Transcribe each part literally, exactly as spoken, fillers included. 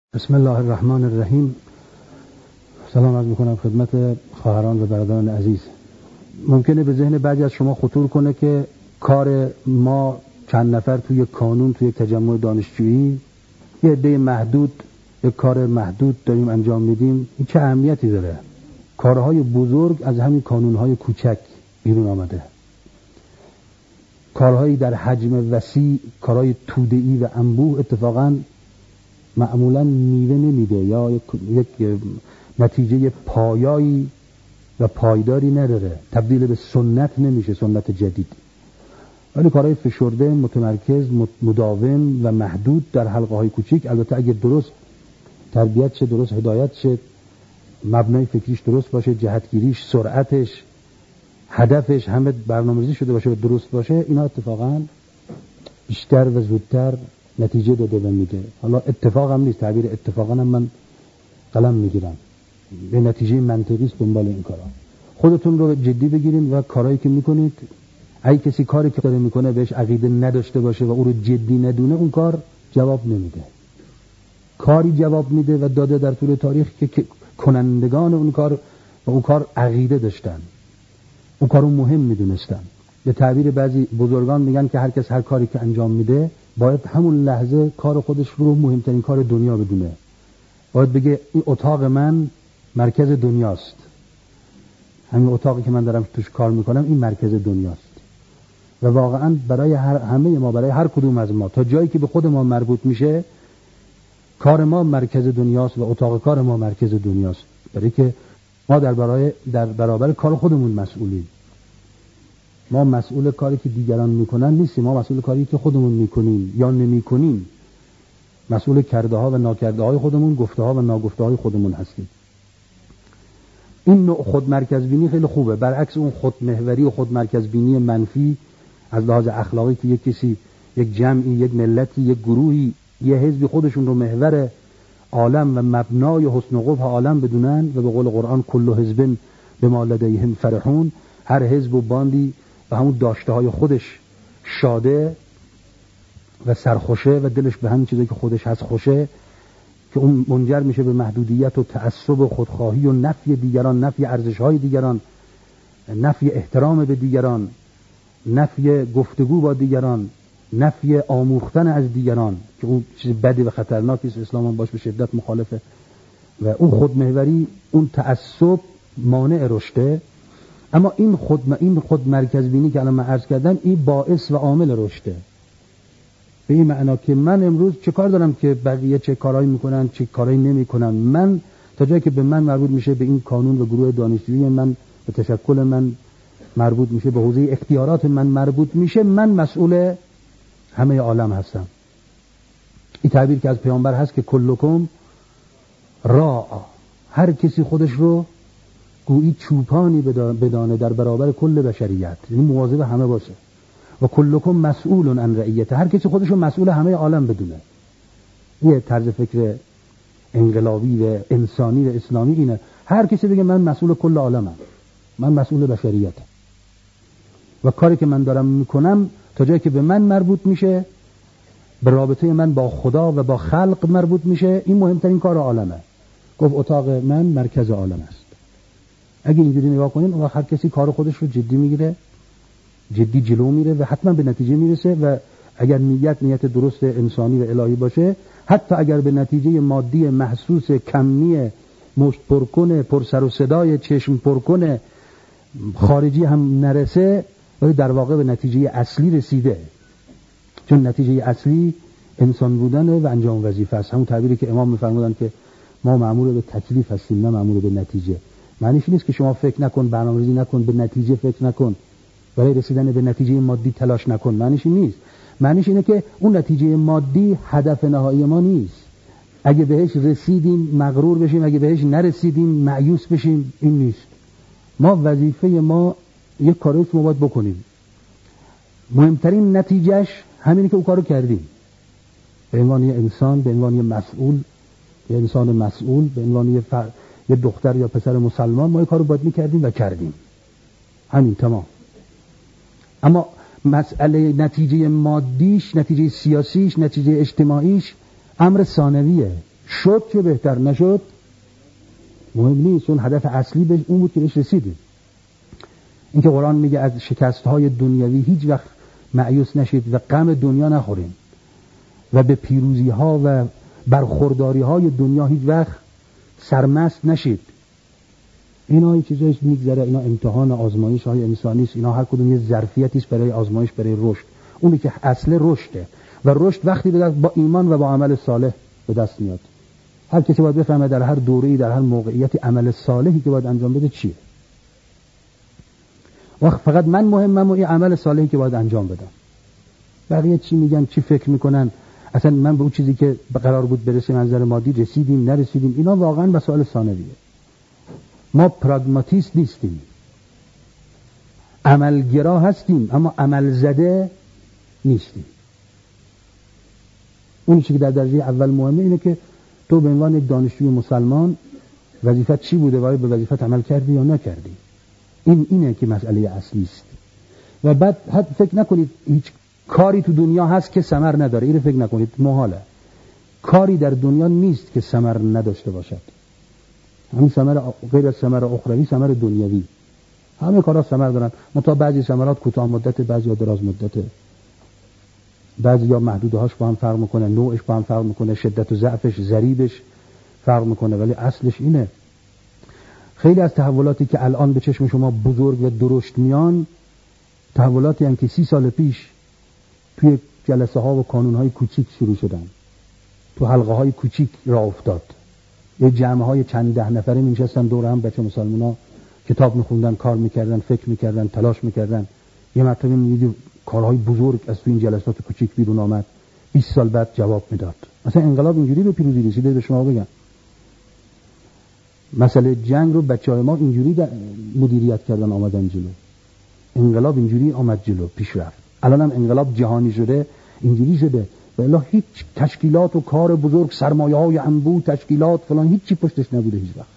بسم الله الرحمن الرحیم. سلام عرض میکنم خدمت خواهران و برادران عزیز. ممکنه به ذهن بعضی از شما خطور کنه که کار ما چند نفر توی کانون توی تجمع دانشجویی یه عده محدود یک کار محدود داریم انجام میدیم، این چه اهمیتی داره؟ کارهای بزرگ از همین کانونهای کوچک بیرون آمده. کارهایی در حجم وسیع، کارهای توده‌ای و انبوه اتفاقاً معمولاً میوه نمیده یا یک, یک نتیجه پایایی و پایداری نداره، تبدیل به سنت نمیشه، سنت جدید. ولی کارهای فشرده، متمرکز، مداوم و محدود در حلقه های کوچیک، البته اگه درست تربیت شه، درست هدایت شه، مبنای فکریش درست باشه، جهتگیریش، سرعتش، هدفش همه برنامه‌ریزی شده باشه و درست باشه، اینا اتفاقاً بیشتر و زودتر نتیجه داده و میده. حالا اتفاق هم نیست، تعبیر اتفاقا هم من قلم میگیرم، به نتیجه منطقی است دنبال این کارا. خودتون رو جدی بگیرید و کارهایی که میکنید، اگه کسی کاری که داره میکنه بهش عقیده نداشته باشه و او رو جدی ندونه، اون کار جواب نمیده. کاری جواب میده و داده در طول تاریخ که کنندگان اون کار و اون کار عقیده داشتن، اون کارو مهم میدونستن. به تعبیر بعضی بزرگان میگن که هر کس هر کاری که انجام میده باید همون لحظه کار خودش رو مهمترین کار دنیا بدونه. باید بگه این اتاق من مرکز دنیاست، همین اتاقی که من دارم توش کار میکنم این مرکز دنیاست. و واقعا برای هر همه ما، برای هر کدوم از ما، تا جایی که به خود ما مربوط میشه، کار ما مرکز دنیاست و اتاق کار ما مرکز دنیاست. برای که ما در برای در برابر کار خودمون مسئولیم. ما مسئول کاری که دیگران میکنن نیستیم، ما مسئول کاری که خودمون میکنیم یا نمیکنیم. مسئول کرده ها و ناکرده های خودمون، گفته ها و ناگفته های خودمون هستیم. این نوع خودمرکز بینی خیلی خوبه، برعکس اون خودمحوری و خودمرکز بینی منفی از لحاظ اخلاقی که یک کسی، یک جمعی، یک ملتی، یک گروهی، یه حزبی خودشون رو محور عالم و مبنای حسن و قبح عالم بدونن و به قول قرآن کل حزب بما لدیهم فرحون، هر حزب و باندی و همون داشته های خودش شاده و سرخوشه و دلش به همین چیزی که خودش هست خوشه، که اون منجر میشه به محدودیت و تعصب و خودخواهی و نفی دیگران، نفی ارزش های دیگران، نفی احترام به دیگران، نفی گفتگو با دیگران، نفی آموختن از دیگران، که اون چیز بدی و خطرناکی است، اسلام هم باش به شدت مخالفه. و اون خودمحوری، اون تعصب مانع رشده. اما این خود این خود مرکز بینی که الان من عرض کردم، این باعث و عامل رشده. به این معنا که من امروز چه کار دارم که بقیه چه کارهایی میکنن، چه کارهایی نمیکنن. من تا جایی که به من مربوط میشه، به این کانون و گروه دانشجویی من، به تشکل من مربوط میشه، به حوزه اختیارات من مربوط میشه، من مسئول همه عالم هستم. این تعبیر که از پیامبر هست که کلکم راع، هر کسی خودش رو گویی چوپانی بدانه در برابر کل بشریت، یعنی مواظب همه باشه. و کلکم مسئول عن رعیته، هر کسی خودش رو مسئول همه عالم بدونه. یه طرز فکر انقلابی و انسانی و اسلامی اینه، هر کسی بگه من مسئول کل عالمم، من مسئول بشریتم و کاری که من دارم میکنم تا جایی که به من مربوط میشه، به رابطه من با خدا و با خلق مربوط میشه، این مهمترین کار عالمه. گفت اتاق من مرکز عالم است. اگه اینجوری نگاه کنیم، اون هر کسی کار خودش رو جدی میگیره، جدی جلو میره و حتما به نتیجه میرسه. و اگر نیت نیت درست انسانی و الهی باشه، حتی اگر به نتیجه مادی محسوس کمی مشت پرکنه، پر سر و صدای چشم پرکنه، خارجی هم نرسه، ولی در واقع به نتیجه اصلی رسیده. چون نتیجه اصلی انسان بودنه و انجام وظیفه است. همون تعبیری که امام میفرمودن که ما مأمور به تکلیف هستیم، نه مأمور به نتیجه. معنیش نیست که شما فکر نکن، برنامه‌ریزی نکن، به نتیجه فکر نکن، برای رسیدن به نتیجه مادی تلاش نکن. معنیش نیست. معنیش اینه که اون نتیجه مادی هدف نهایی ما نیست. اگه بهش رسیدیم مغرور بشیم، اگه بهش نرسیدیم مایوس بشیم، این نیست. ما وظیفه ما یک کاری که ما باید بکنیم، مهمترین نتیجهش همینه که اون کارو کردیم. به عنوان یه انسان، به عنوان یه مسئول، یه انسان مسئول، به عنوان یه, فر... یه دختر یا پسر مسلمان، ما یه کارو باید میکردیم و کردیم. همین، تمام. اما مسئله نتیجه مادیش، نتیجه سیاسیش، نتیجه اجتماعیش امر ثانویه. شد که بهتر، نشد مهم نیست، اون هدف اصلی بهش اون بود که بهش رسیدیم. این که قرآن میگه از شکست‌های دنیوی هیچ وقت مایوس نشید و غم دنیا نخورین و به پیروزی‌ها و برخورداری‌های دنیا هیچ وقت سرمست نشید. اینا این چیزایش میگذره، اینا امتحان آزمایش‌های انسانی است، اینا هر کدوم یه ظرفیتی است برای آزمایش، برای رشد. اونی که اصل رشده و رشد وقتی به دست با ایمان و با عمل صالح به دست میاد. هر کسی باید بفهمه در هر دوره‌ای، در هر موقعیتی عمل صالحی که باید انجام بده چیه. و فقط من مهمم و این عمل صالحی که باید انجام بدم. بقیه چی میگن، چی فکر میکنن، اصلا من به اون چیزی که قرار بود برسیم از نظر مادی رسیدیم نرسیدیم، اینا واقعا مسائل ثانویه. ما پراگماتیست نیستیم، عملگرا هستیم اما عمل زده نیستیم. اون چیزی که در درجه اول مهمه اینه که تو به عنوان یک دانشجوی مسلمان وظیفت چی بوده و آیا به وظیفت عمل کردی یا نکردی. این اینه که مسئله اصلی است. و بعد حتی فکر نکنید هیچ کاری تو دنیا هست که ثمر نداره، اینو فکر نکنید، محاله. کاری در دنیا نیست که ثمر نداشته باشد. همین ثمر غیر از ثمر اخروی، ثمر دنیوی، همه کارا ثمر دارن. منتها بعضی ثمرات کوتاه مدته، بعضی دراز مدته، بعضی یا محدودهاش با هم فرق میکنه، نوعش با هم فرق میکنه، شدت و ضعفش، ضریبش فرق میکنه، ولی اصلش اینه. خیلی از تحولاتی که الان به چشم شما بزرگ و درشت میان، تحولاتی هم که سی سال پیش توی جلسه ها و کانون های کوچیک شروع شدن، تو حلقه های کوچیک راه افتاد. یه جمع های چند ده نفره می‌نشستن دور هم، بچه مسلمونا کتاب می‌خوندن، کار می‌کردن، فکر می‌کردن، تلاش می‌کردن. یه مرتبه می‌دید کارهای بزرگ از تو این جلسات کوچیک بیرون آمد. بیست سال بعد جواب میداد. مثلا انقلاب اینجوری به پیروزی رسیده. به شما بگم مسئله جنگ رو بچه‌های ما اینجوری مدیریت کردن، آمدن جلو. انقلاب اینجوری آمد جلو، پیش رفت. الان هم انقلاب جهانی شده، اینجوری شده. والا هیچ تشکیلات و کار بزرگ، سرمایه‌های انبوه، تشکیلات فلان، هیچی پشتش نبوده هیچ وقت.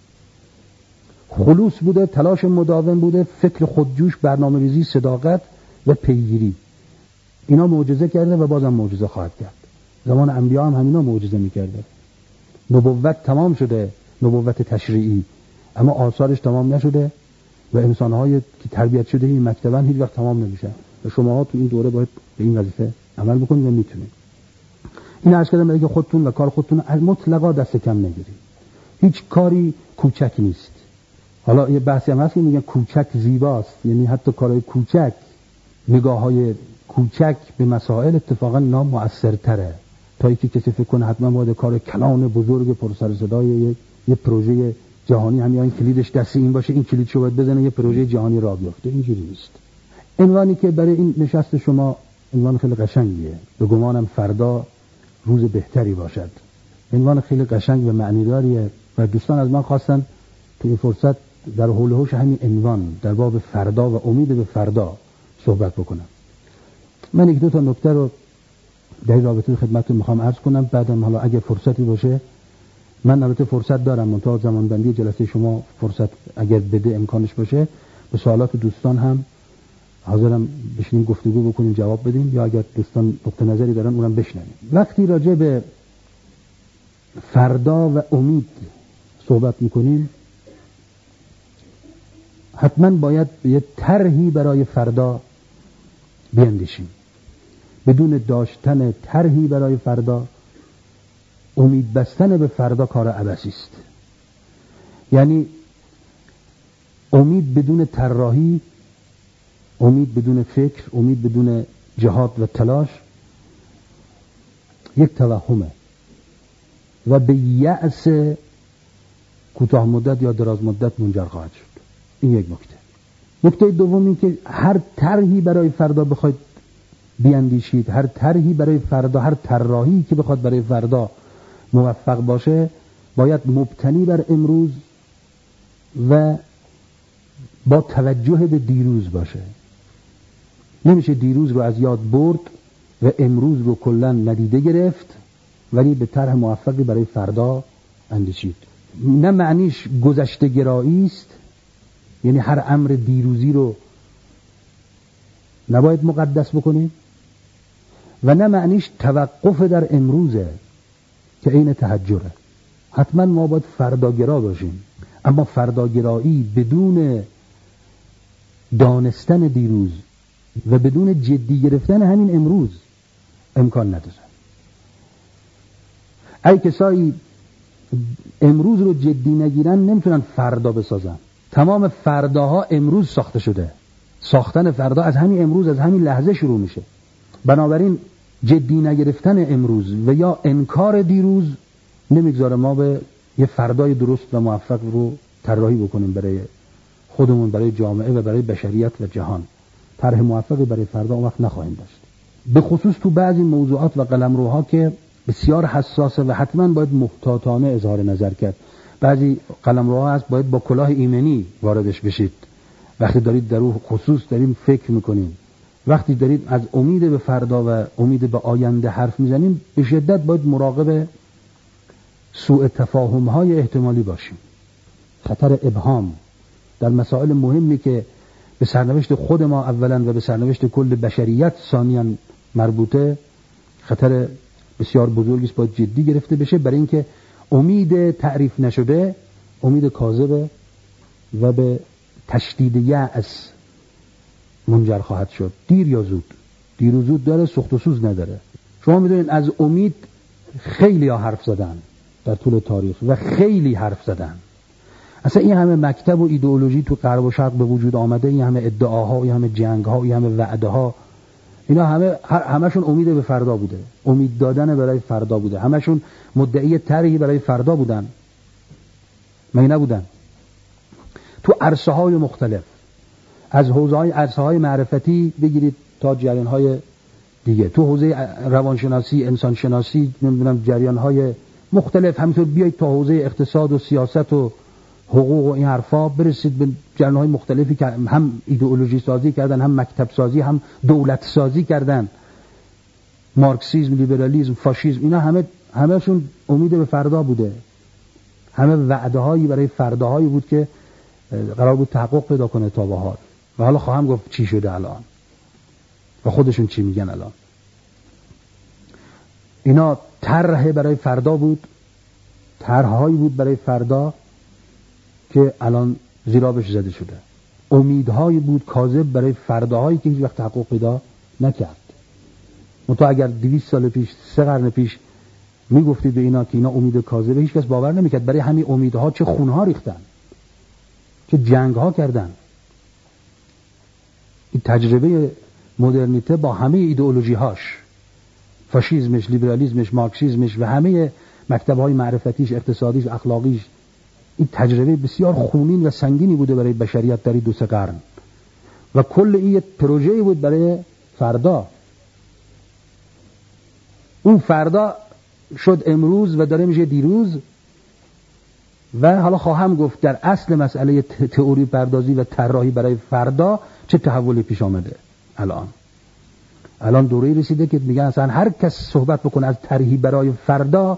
خلوص بوده، تلاش مداوم بوده، فکر خودجوش، برنامه‌ریزی، صداقت و پیگیری. اینا معجزه کرده و بازم معجزه خواهد کرد. زمان انبیا هم همینا معجزه می‌کرده. نبوت تمام شده، نبوت تشریعی، اما آثارش تمام نشده و انسان‌های که تربیت شده این مکتبن هیچ وقت تمام نمیشن. و شماها تو این دوره باید به این وظیفه عمل بکنید و میتونید. این عرض کردم برای که خودتون و کار خودتون از مطلقا دست کم نگیرید. هیچ کاری کوچک نیست. حالا یه بحثی هم هست که میگن کوچک زیباست، یعنی حتی کارهای کوچک، نگاه‌های کوچک به مسائل اتفاقا نامؤثرتره تا اینکه کسی فکر کنه حتما باید کار کلان بزرگ پر سر و صدای یه, یه پروژه جهانی هم یا این کلیدش دست این باشه، این کلیدشو باید بزنه یه پروژه جهانی راه بیفته. اینجوری نیست. عنوانی که برای این نشست شما عنوان خیلی قشنگیه، به گمانم فردا روز بهتری باشد. عنوان خیلی قشنگ و معنیداریه و دوستان از من خواستن تو این فرصت در حول و حوش همین عنوان در باب فردا و امید به فردا صحبت بکنم. من یک دو تا نکته رو در این رابطه خدمتتون میخوام عرض کنم، بعدم حالا اگه فرصتی باشه، من البته فرصت دارم، منتها زمانبندی جلسه شما فرصت اگر بده امکانش باشه به سوالات دوستان هم حاضرم بشینیم گفتگو بکنیم، جواب بدیم، یا اگر دوستان نقطه نظری دارن اونم بشنویم. وقتی راجع به فردا و امید صحبت میکنیم حتما باید یه طرحی برای فردا بیندیشیم. بدون داشتن طرحی برای فردا، امید بستن به فردا کار عبثی است. یعنی امید بدون طراحی، امید بدون فکر، امید بدون جهاد و تلاش یک توهمه و به یأس کوتاه مدت یا دراز مدت منجر خواهد شد. این یک نکته. نکته دوم این که هر طرحی برای فردا بخواید بیاندیشید، هر طرحی برای فردا، هر طراحی که بخواد برای فردا موفق باشه باید مبتنی بر امروز و با توجه به دیروز باشه. نمیشه دیروز رو از یاد برد و امروز رو کلا ندیده گرفت ولی به طرح موفقی برای فردا اندیشید. نه معنیش گذشته گرایی است، یعنی هر امر دیروزی رو نباید مقدس بکنید، و نه معنیش توقف در امروزه، که عین تهجره. حتما ما باید فرداگرا باشیم، اما فرداگرایی بدون دانستن دیروز و بدون جدی گرفتن همین امروز امکان نداره. ای کسایی امروز رو جدی نگیرن نمیتونن فردا بسازن. تمام فرداها امروز ساخته شده. ساختن فردا از همین امروز، از همین لحظه شروع میشه. بنابراین جدی نگرفتن امروز و یا انکار دیروز نمیگذاره ما به یه فردای درست و موفق رو طراحی بکنیم برای خودمون، برای جامعه و برای بشریت و جهان. طرح موفقی برای فردا اون وقت نخواهیم داشت. به خصوص تو بعضی موضوعات و قلمروها که بسیار حساسه و حتما باید محتاطانه اظهار نظر کرد. بعضی قلمروها هست باید با کلاه ایمنی واردش بشید. وقتی دارید در اون خصوص داریم فکر میکنیم، وقتی دارید از امید به فردا و امید به آینده حرف میزنیم، به شدت باید مراقب سوء تفاهم های احتمالی باشیم. خطر ابهام در مسائل مهمی که به سرنوشت خود ما اولا و به سرنوشت کل بشریت ثانیاً مربوطه، خطر بسیار بزرگی است، باید جدی گرفته بشه، برای اینکه امید تعریف نشده امید کاذبه و به تشدید یأس منجر خواهد شد، دیر یا زود. دیر و زود داره، سخت و سوز نداره. شما میدونید از امید خیلی ها حرف زدن در طول تاریخ و خیلی حرف زدن. اصلا این همه مکتب و ایدئولوژی تو غرب و شرق به وجود آمده، این همه ادعاها، این همه جنگها، این همه وعده ها، اینا همه همشون امید به فردا بوده، امید دادن برای فردا بوده، همشون مدعی طرحی برای فردا بودن. مگه نبودن؟ تو عرصه های مختلف، از حوزه های عرصه های معرفتی بگیرید تا جریان های دیگه، تو حوزه روانشناسی، انسان شناسی، نمیدونم جریان های مختلف، همینطور بیایید تا حوزه اقتصاد و سیاست و حقوق و این حرفا، برسید به جریان های مختلفی که هم ایدئولوژی سازی کردن، هم مکتب سازی، هم دولت سازی کردن. مارکسیسم، لیبرالیسم، فاشیسم، اینا همه همهشون امید به فردا بوده. همه وعده هایی برای فرداهایی بود که قرار بود تحقق پیدا کنه تا به حال. و حالا خواهم گفت چی شده الان و خودشون چی میگن الان. اینا طرح برای فردا بود، طرحهایی بود برای فردا که الان زیرابش زده شده. امیدهایی بود کاذب برای فرداهایی که هیچ وقت تحقق پیدا نکرد. منتها اگر دویست سال پیش، سه قرن پیش میگفتید به اینا که اینا امید کاذبه، هیچ کس باور نمیکرد. برای همین امیدها چه خونها ریختن، چه جنگها کردن. این تجربه مدرنیته با همه ایدئولوژی هاش، فاشیسمش، لیبرالیسمش، مارکسیسمش و همه مکتب‌های معرفتیش، اقتصادیش، اخلاقیش، این تجربه بسیار خونین و سنگینی بوده برای بشریت در این دو سه قرن و کل این پروژه‌ای بود برای فردا. اون فردا شد امروز و داره میشه دیروز. و حالا خواهم گفت در اصل مسئله تئوری پردازی و طراحی برای فردا چه تحولی پیش آمده. الان الان دوره‌ای رسیده که میگن اصلا هر کس صحبت بکنه از طرحی برای فردا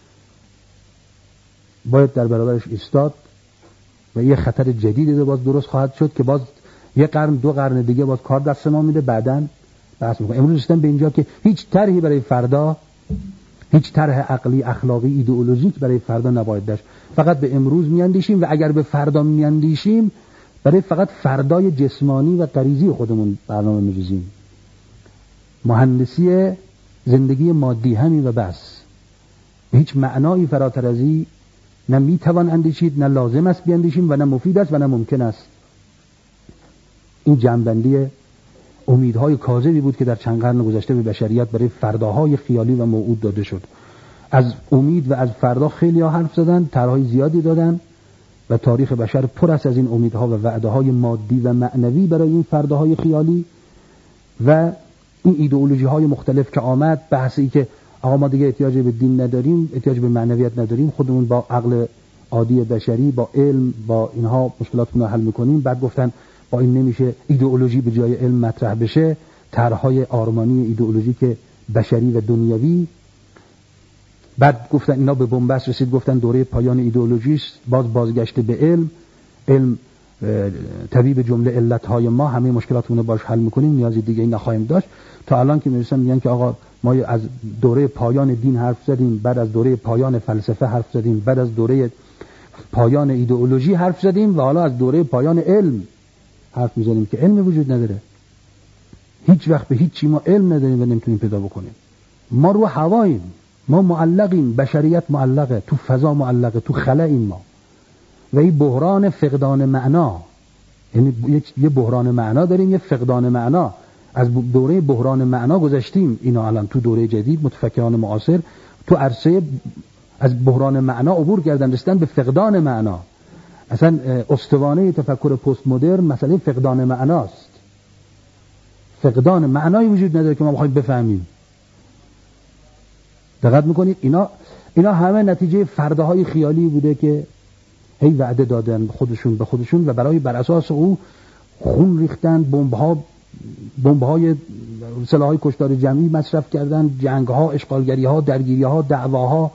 باید در برابرش ایستاد و یه خطر جدیدی باز درست خواهد شد که باز یه قرن دو قرن دیگه باز کار دست ما میده، بعدن بحث میکنه. امروز رسیدن به اینجا که هیچ طرحی برای فردا، هیچ طرح عقلی، اخلاقی، ایدئولوژیک برای فردا نباید داشت. فقط به امروز میاندیشیم و اگر به فردا میاندیشیم برای فقط فردای جسمانی و غریزی خودمون برنامه می‌ریزیم. مهندسی زندگی مادی همین و بس. به هیچ معنایی فراتر از این نه میتوان اندیشید، نه لازم است بیاندیشیم و نه مفید است و نه ممکن است. این جنبندی امیدهای کاذبی بود که در چند قرن گذشته به بشریت برای فرداهای خیالی و موعود داده شد. از امید و از فردا خیلی ها حرف زدن، طرحهای زیادی دادن و تاریخ بشر پر است از این امیدها و وعده‌های مادی و معنوی برای این فرداهای خیالی و این ایدئولوژی های مختلف که آمد. بحثی که آقا ما دیگه احتیاج به دین نداریم، احتیاج به معنویت نداریم، خودمون با عقل عادی بشری، با علم، با اینها مشکلاتمون رو حل میکنیم. بعد گفتن با این نمیشه ایدئولوژی به جای علم مطرح بشه، طرحهای آرمانی ایدئولوژیک بشری و دنیوی. بعد گفتن اینا به بنبست رسید، گفتن دوره پایان ایدئولوژی است، باز بازگشت به علم. علم طبیب جمله علتهای ما، همه مشکلاتمون رو باش حل میکنیم، نیازی دیگه ای نخواهیم داشت. تا الان که میرسن میگن که آقا ما از دوره پایان دین حرف زدیم، بعد از دوره پایان فلسفه حرف زدیم، بعد از دوره پایان ایدئولوژی حرف زدیم و حالا از دوره پایان علم حرف میزنیم که علم وجود نداره. هیچ وقت به هیچ چی ما علم نداریم و نمیتونیم پیدا بکنیم. ما رو هواییم، ما معلقیم، بشریت معلقه، تو فضا معلقه، تو خلاییم ما. و این بحران فقدان معنا، یعنی یه بحران معنا داریم، یه فقدان معنا. از دوره بحران معنا گذشتیم، اینا الان تو دوره جدید متفکران معاصر تو عرصه از بحران معنا عبور کردن، رسیدن به فقدان معنا. اصلا استوانه تفکر پست مدرن مسئله فقدان معناست. فقدان معنایی وجود نداره که ما بخوایم بفهمیم. دقت میکنید؟ اینا اینا همه نتیجه فرداهای خیالی بوده که هی وعده دادن به خودشون به خودشون و برای بر اساس او خون ریختن، بمب‌ها بمب‌های سلاح‌های کشتار جمعی مصرف کردن، جنگ‌ها، اشغالگری‌ها، درگیری‌ها، دعواها.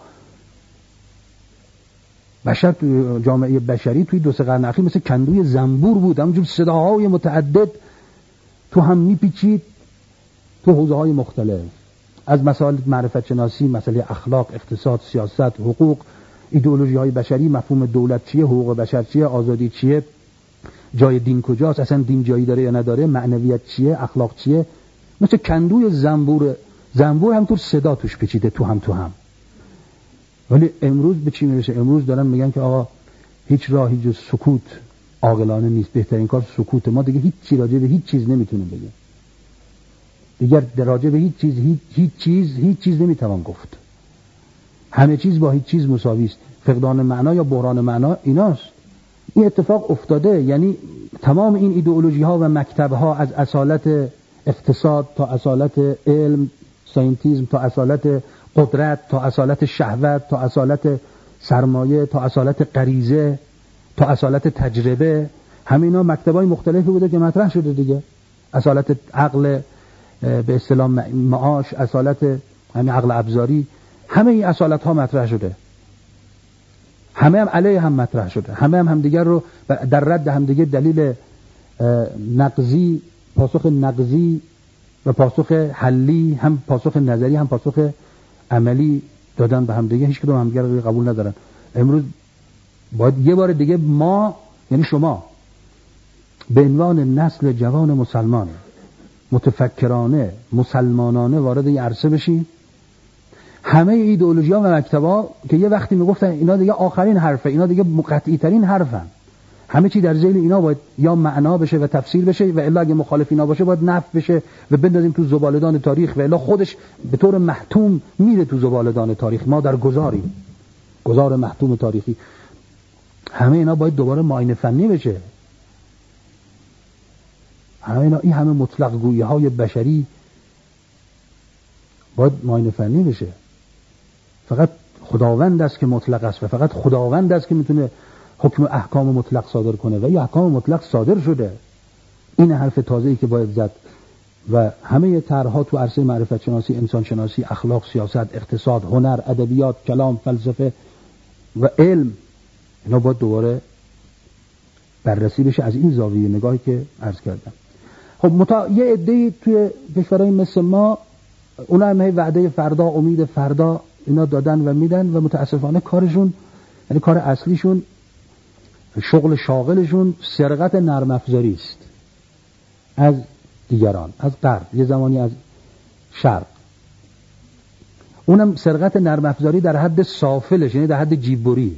بشر تو جامعه بشری توی دو سه قرن اخیر مثل کندوی زنبور بود، همونجور صداهای متعدد تو هم میپیچید تو حوزه‌های مختلف، از مسائل معرفت شناسی، مسئله اخلاق، اقتصاد، سیاست، حقوق، ایدئولوژی‌های بشری، مفهوم دولت چیه، حقوق بشر چیه، آزادی چیه، جای دین کجاست، اصلا دین جایی داره یا نداره، معنویت چیه، اخلاق چیه. مثل کندوی زنبور زنبور همونطور صدا توش پیچیده تو هم تو هم. ولی امروز به چی میرسه؟ امروز دارن میگن که آقا هیچ راهی جز سکوت عاقلانه نیست، بهترین کار سکوت. ما دیگه هیچ چیز راجع به هیچ چیز نمیتونیم بگیم دیگر، راجع به هیچ چیز هیچ هیچ چیز هیچ چیز نمیتوان گفت. همه چیز با هیچ چیز مساوی است. فقدان معنا یا بحران معنا ایناست. این اتفاق افتاده، یعنی تمام این ایدئولوژی ها و مکتب ها، از اصالت اقتصاد تا اصالت علم ساینتیزم، تا اصالت قدرت، تا اصالت شهوت، تا اصالت سرمایه، تا اصالت غریزه، تا اصالت تجربه، همه اینا مکتبای مختلفی بوده که مطرح شده دیگه. اصالت عقل به اصطلاح معاش، اصالت همین عقل ابزاری، همه این اصالت ها مطرح شده، همه هم علیه هم مطرح شده، همه هم همدیگر رو در رد همدیگه دلیل نقضی، پاسخ نقضی و پاسخ حلی، هم پاسخ نظری هم پاسخ عملی دادن به همدیگه. هیچ کدوم همدیگر رو قبول ندارن. امروز باید یه بار دیگه ما، یعنی شما، به عنوان نسل جوان مسلمان متفکرانه مسلمانانه وارد این عرصه بشین. همه ایدئولوژی‌ها و مکتب‌ها که یه وقتی میگفتن اینا دیگه آخرین حرفه، اینا دیگه قطعی ترین حرفن، همه چی در ذیل اینا باید یا معنا بشه و تفسیر بشه، و الا اگه مخالف اینا باشه باید نفی بشه و بندازیم تو زباله‌دان تاریخ، و الا خودش به طور محتوم میره تو زباله‌دان تاریخ. ما در گذاریم، گذار محتوم تاریخی. همه اینا باید دوباره معاینه فنی بشه. همه اینا، این همه مطلق گویی‌های بشری باید معاینه فنی بشه. فقط خداوند است که مطلق است و فقط خداوند است که میتونه حکم احکام مطلق صادر کنه و این احکام مطلق صادر شده. این حرف تازه‌ای که باید زد. و همه طرح‌ها تو عرصه معرفت شناسی، انسان شناسی، اخلاق، سیاست، اقتصاد، هنر، ادبیات، کلام، فلسفه و علم، اینا باید دوباره بررسی بشه از این زاویه نگاهی که عرض کردم. خب متا... یه عده‌ای توی کشورهای مثل ما، اونا هم وعده فردا، امید فردا اینا دادن و میدن و متاسفانه کارشون، یعنی کار اصلیشون، شغل شاغلشون سرقت نرم افزاری است از دیگران، از غرب، یه زمانی از شرق. اونم سرقت نرم افزاری در حد سافلش، یعنی در حد جیببری،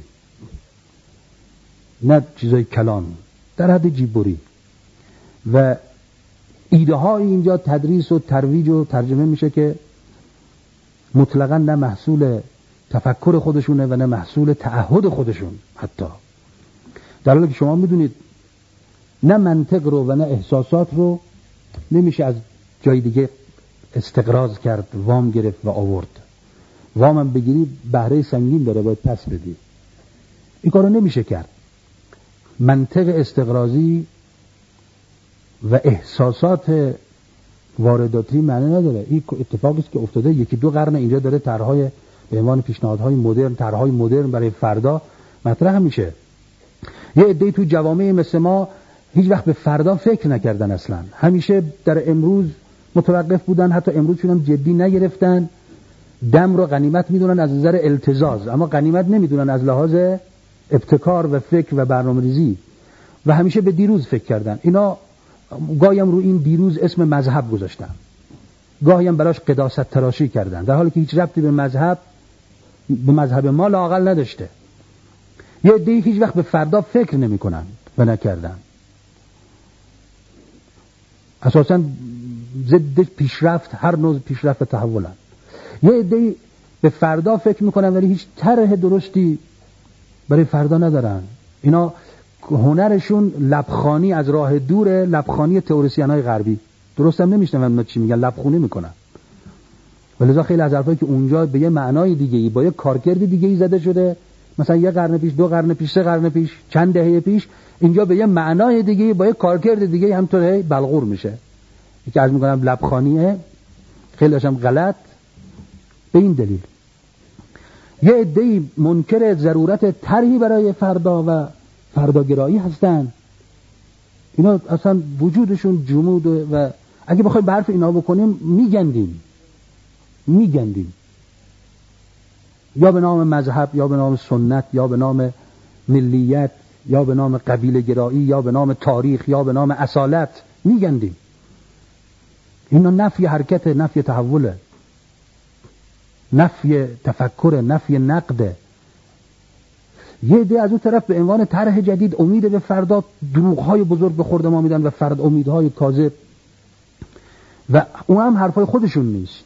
نه چیزای کلان، در حد جیببری. و ایده های اینجا تدریس و ترویج و ترجمه میشه که مطلقاً نه محصول تفکر خودشونه و نه محصول تعهد خودشون، حتی در حالی که شما میدونید نه منطق رو و نه احساسات رو نمیشه از جای دیگه استقراض کرد، وام گرفت و آورد. وام هم بگیری بهره سنگین داره، باید پس بدی. این کارو نمیشه کرد. منطق استقراضی و احساسات وارداتی معنی نداره. این اتفاقی است که افتاده، یکی دو قرن اینجا داره طرح‌های به عنوان پیشنهادهای مدرن، طرح‌های مدرن برای فردا مطرح میشه. یه عده‌ای تو جوامع مثل ما هیچ وقت به فردا فکر نکردن اصلا، همیشه در امروز متوقف بودن، حتی امروزشون هم جدی نگرفتن. دم رو غنیمت میدونن از نظر التزاز، اما غنیمت نمیدونن از لحاظ ابتکار و فکر و برنامه‌ریزی، و همیشه به دیروز فکر کردن. اینا گاهی هم رو این دیروز اسم مذهب گذاشتن، گاهی هم براش قداست تراشی کردن، در حالی که هیچ ربطی به مذهب به مذهب ما لااقل نداشته. یه عده‌ای هیچ وقت به فردا فکر نمی‌کنن و نکردن، اساساً ضد پیشرفت، هر نوع پیشرفت و تحولن. یه عده‌ای به فردا فکر میکنن ولی هیچ طرح درستی برای فردا ندارن. اینا هنرشون لبخانی از راه دوره، لبخانی تئوریسین‌های غربی. درست هم نمیشنون اونا چی میگن، لبخونی میکنن. ولذا خیلی از حرفایی که اونجا به یه معنای دیگه‌ای با یه کارکرد دیگه‌ای زده شده، مثلا یه قرن پیش، دو قرن پیش، سه قرن پیش، چند دهه پیش، اینجا به یه معنای دیگه‌ای با یه کارکرد دیگه‌ای همطوره بلغور میشه. که عرض میکنم لبخانیه، خیلی هاشم غلط. به این دلیل یه عده‌ای منکر ضرورت طرحی برای فردا و فرداگرایی هستن. اینا اصلا وجودشون جمود و اگه بخوایم به حرف اینا بکنیم میگندیم میگندیم یا به نام مذهب، یا به نام سنت، یا به نام ملیت، یا به نام قبیله گرایی، یا به نام تاریخ، یا به نام اصالت میگندیم. اینا نفی حرکت، نفی تحوله، نفی تفکر، نفی نقده. یه عده از اون طرف به عنوان طرح جدید امید به فردا دروغ‌های بزرگ به خورد ما میدن و فرد امیدهای کاذب، و اون هم حرفای خودشون نیست،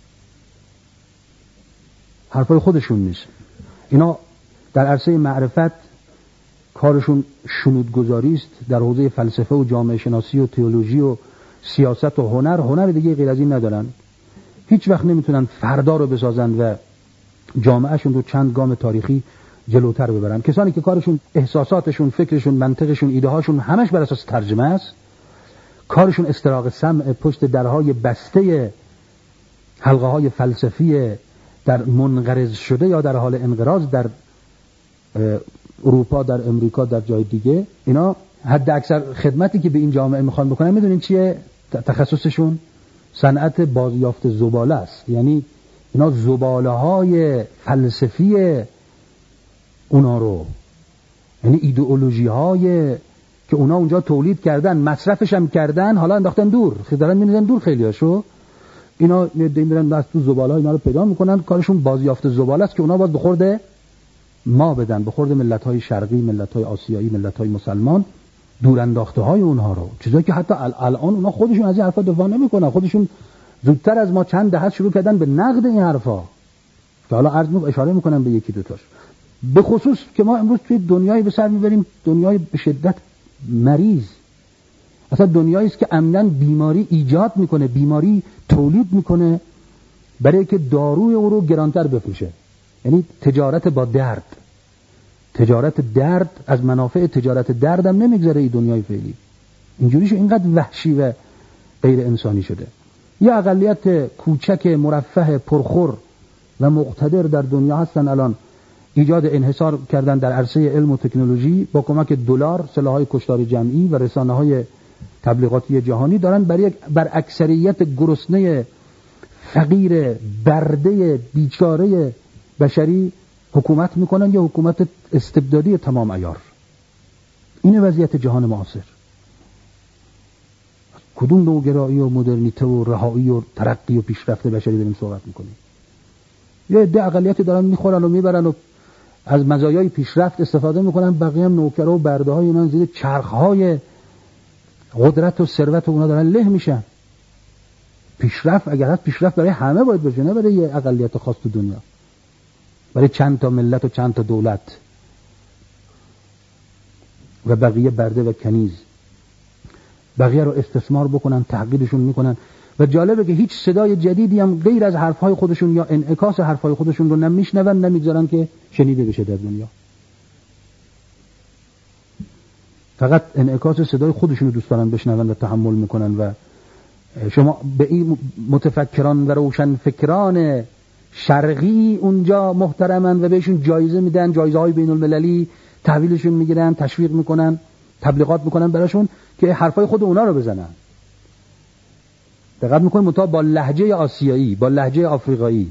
حرفای خودشون نیست. اینا در عرصه معرفت کارشون شنودگذاری است، در حوزه فلسفه و جامعه شناسی و تئولوژی و سیاست و هنر، هنر دیگه غیر از این ندارن. هیچ وقت نمیتونن فردا رو بسازن و جامعهشون رو چند گام تاریخی جلوتر ببرن. کسانی که کارشون، احساساتشون، فکرشون، منطقشون، ایده‌هاشون همش بر اساس ترجمه است، کارشون استراق سمع پشت درهای بسته حلقه‌های فلسفی در منقرض شده یا در حال انقراض در اروپا، در امریکا، در جای دیگه. اینا حد اکثر خدمتی که به این جامعه میخوان بکنن، میدونین چیه تخصصشون؟ صنعت بازیافت زباله است. یعنی اینا زباله های فلسفی اونا رو، یعنی ایدئولوژی های که اونا اونجا تولید کردن، مصرفش هم کردن، حالا انداختن دور، خیلی دارن می‌ریزن دور خیلی هاشو. اینا میرن دست تو زباله ها اینا رو پیدا میکنن، کارشون بازیافت زباله است که اونا باز بخورده ما بدن، بخورده ملت های شرقی، ملت های آسیایی، ملت های مسلمان، دور انداخته های اونها رو. چیزایی که حتی الان اونا خودشون از این حرفا دفاع نمیکنن، خودشون زودتر از ما چند دهه شروع کردن به نقد این حرفا که حالا عرض میکنم اشاره میکنم به یکی دو تاش. به خصوص که ما امروز توی دنیایی به سر میبریم، دنیای به شدت مریض، اصلا دنیایی است که عمدن بیماری ایجاد میکنه، بیماری تولید میکنه برای که داروی او رو گرانتر بفروشه. یعنی تجارت با درد، تجارت درد، از منافع تجارت درد هم نمیگذره این دنیای فعلی. اینجوری شو اینقدر وحشی و غیر انسانی شده. یه اقلیت کوچک مرفه پرخور و مقتدر در دنیا هستن الان ایجاد انحصار کردن در عرصه علم و تکنولوژی، با کمک دلار، سلاح‌های کشتار جمعی و رسانه‌های تبلیغاتی جهانی دارن بر, بر اکثریت گرسنه فقیر برده بیچاره بشری حکومت میکنن، یا حکومت استبدادی تمام عیار. این وضعیت جهان معاصر. کدوم نوگرایی و مدرنیته و رهایی و ترقی و پیشرفت بشری داریم صحبت میکنیم؟ یه عده اقلیتی دارن میخورن و میبرن و از مزایای پیشرفت استفاده میکنن، بقیه هم نوکر و برده های من زیر چرخهای قدرت و ثروت اونا دارن له میشن. پیشرفت اگر هست پیشرفت برای همه باید باشه، نه برای یه اقلیت خاص تو دنیا، برای چند تا ملت و چند تا دولت و بقیه برده و کنیز. بقیه رو استثمار بکنن، تحقیرشون میکنن. و جالبه که هیچ صدای جدیدی هم غیر از حرفهای خودشون یا انعکاس حرفهای خودشون رو نمیشنون، نمیگذارن که شنیده بشه در دنیا. فقط انعکاس صدای خودشون رو دوست دارن بشنون و تحمل میکنن. و شما به این متفکران و روشن فکران شرقی اونجا محترمن و بهشون جایزه میدن، جایزه های بین المللی تحویلشون میگیرن، تشویق میکنن، تبلیغات میکنن براشون که حرفای خود اونا رو بزنن. دقت میکنید منتها با لهجه آسیایی، با لهجه آفریقایی.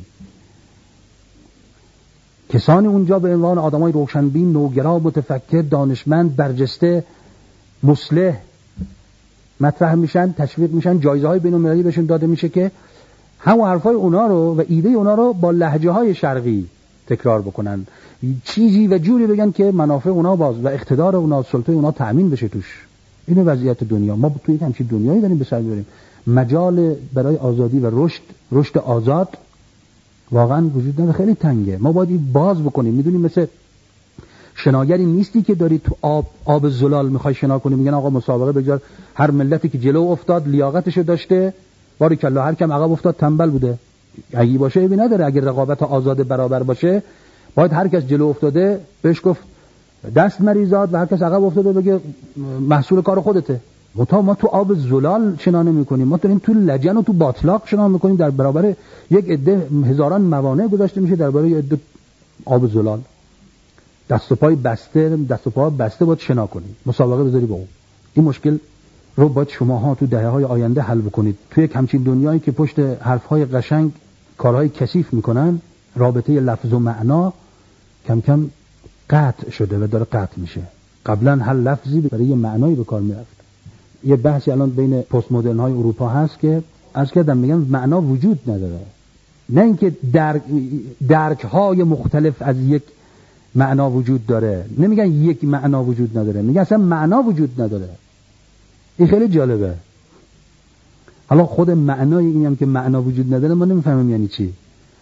کسانی اونجا به عنوان آدمای روشنبین، نوگرا، متفکر، دانشمند، برجسته، مصلح مطرح میشن، تشویق میشن، جایزه‌های بین‌المللی بهشون داده میشه که همون حرفای اونا رو و ایده اونا رو با لهجه‌های شرقی تکرار بکنن، چیزی و جوری بگن که منافع اونا باز و اقتدار اونا، سلطه اونا تأمین بشه توش. اینه وضعیت دنیا. ما توی همچین دنیایی داریم به سر میبریم. مجال برای آزادی و رشد، رشد آزاد واقعا وجود نداره، خیلی تنگه. ما باید این باز بکنیم. میدونیم مثل شناگری نیستی که داری تو آب آب زلال میخوای شنا کنی، میگن آقا مسابقه بگذار، هر ملتی که جلو افتاد لیاقتشو داشته، باریکلا، هر کم عقب افتاد تنبل بوده. اگه باشه ایبی نداره. اگر رقابت آزاد برابر باشه باید هر کس جلو افتاده بهش گفت دست مریزاد و هر کس عقب افتاده بگه محصول کار خودته. متا ما تو آب زلال شنا نمی‌کنیم، ما داریم تو لجن و تو باطلاق شنا می‌کنیم، در برابر یک عده هزاران موانع گذاشته میشه در برابر یک عده آب زلال. دست و پای بسته، دست و پا بسته باید شنا کنید، مسابقه بذاری با اون. این مشکل رو باید شماها تو دهه‌های آینده حل بکنید. توی یک همچین دنیایی که پشت حرف‌های قشنگ کارهای کثیف میکنن، رابطه لفظ و معنا کم کم قطع شده و داره قطع میشه. قبلا هر لفظی برای یه معنایی به کار میرفت. یه بحثی الان بین پست مدرن های اروپا هست که عرض کردم میگن معنا وجود نداره، نه اینکه درک درک های مختلف از یک معنا وجود داره، نمیگن یک معنا وجود نداره، میگن اصلا معنا وجود نداره. این خیلی جالبه. حالا خود معنای این هم که معنا وجود نداره ما نمیفهمیم یعنی چی،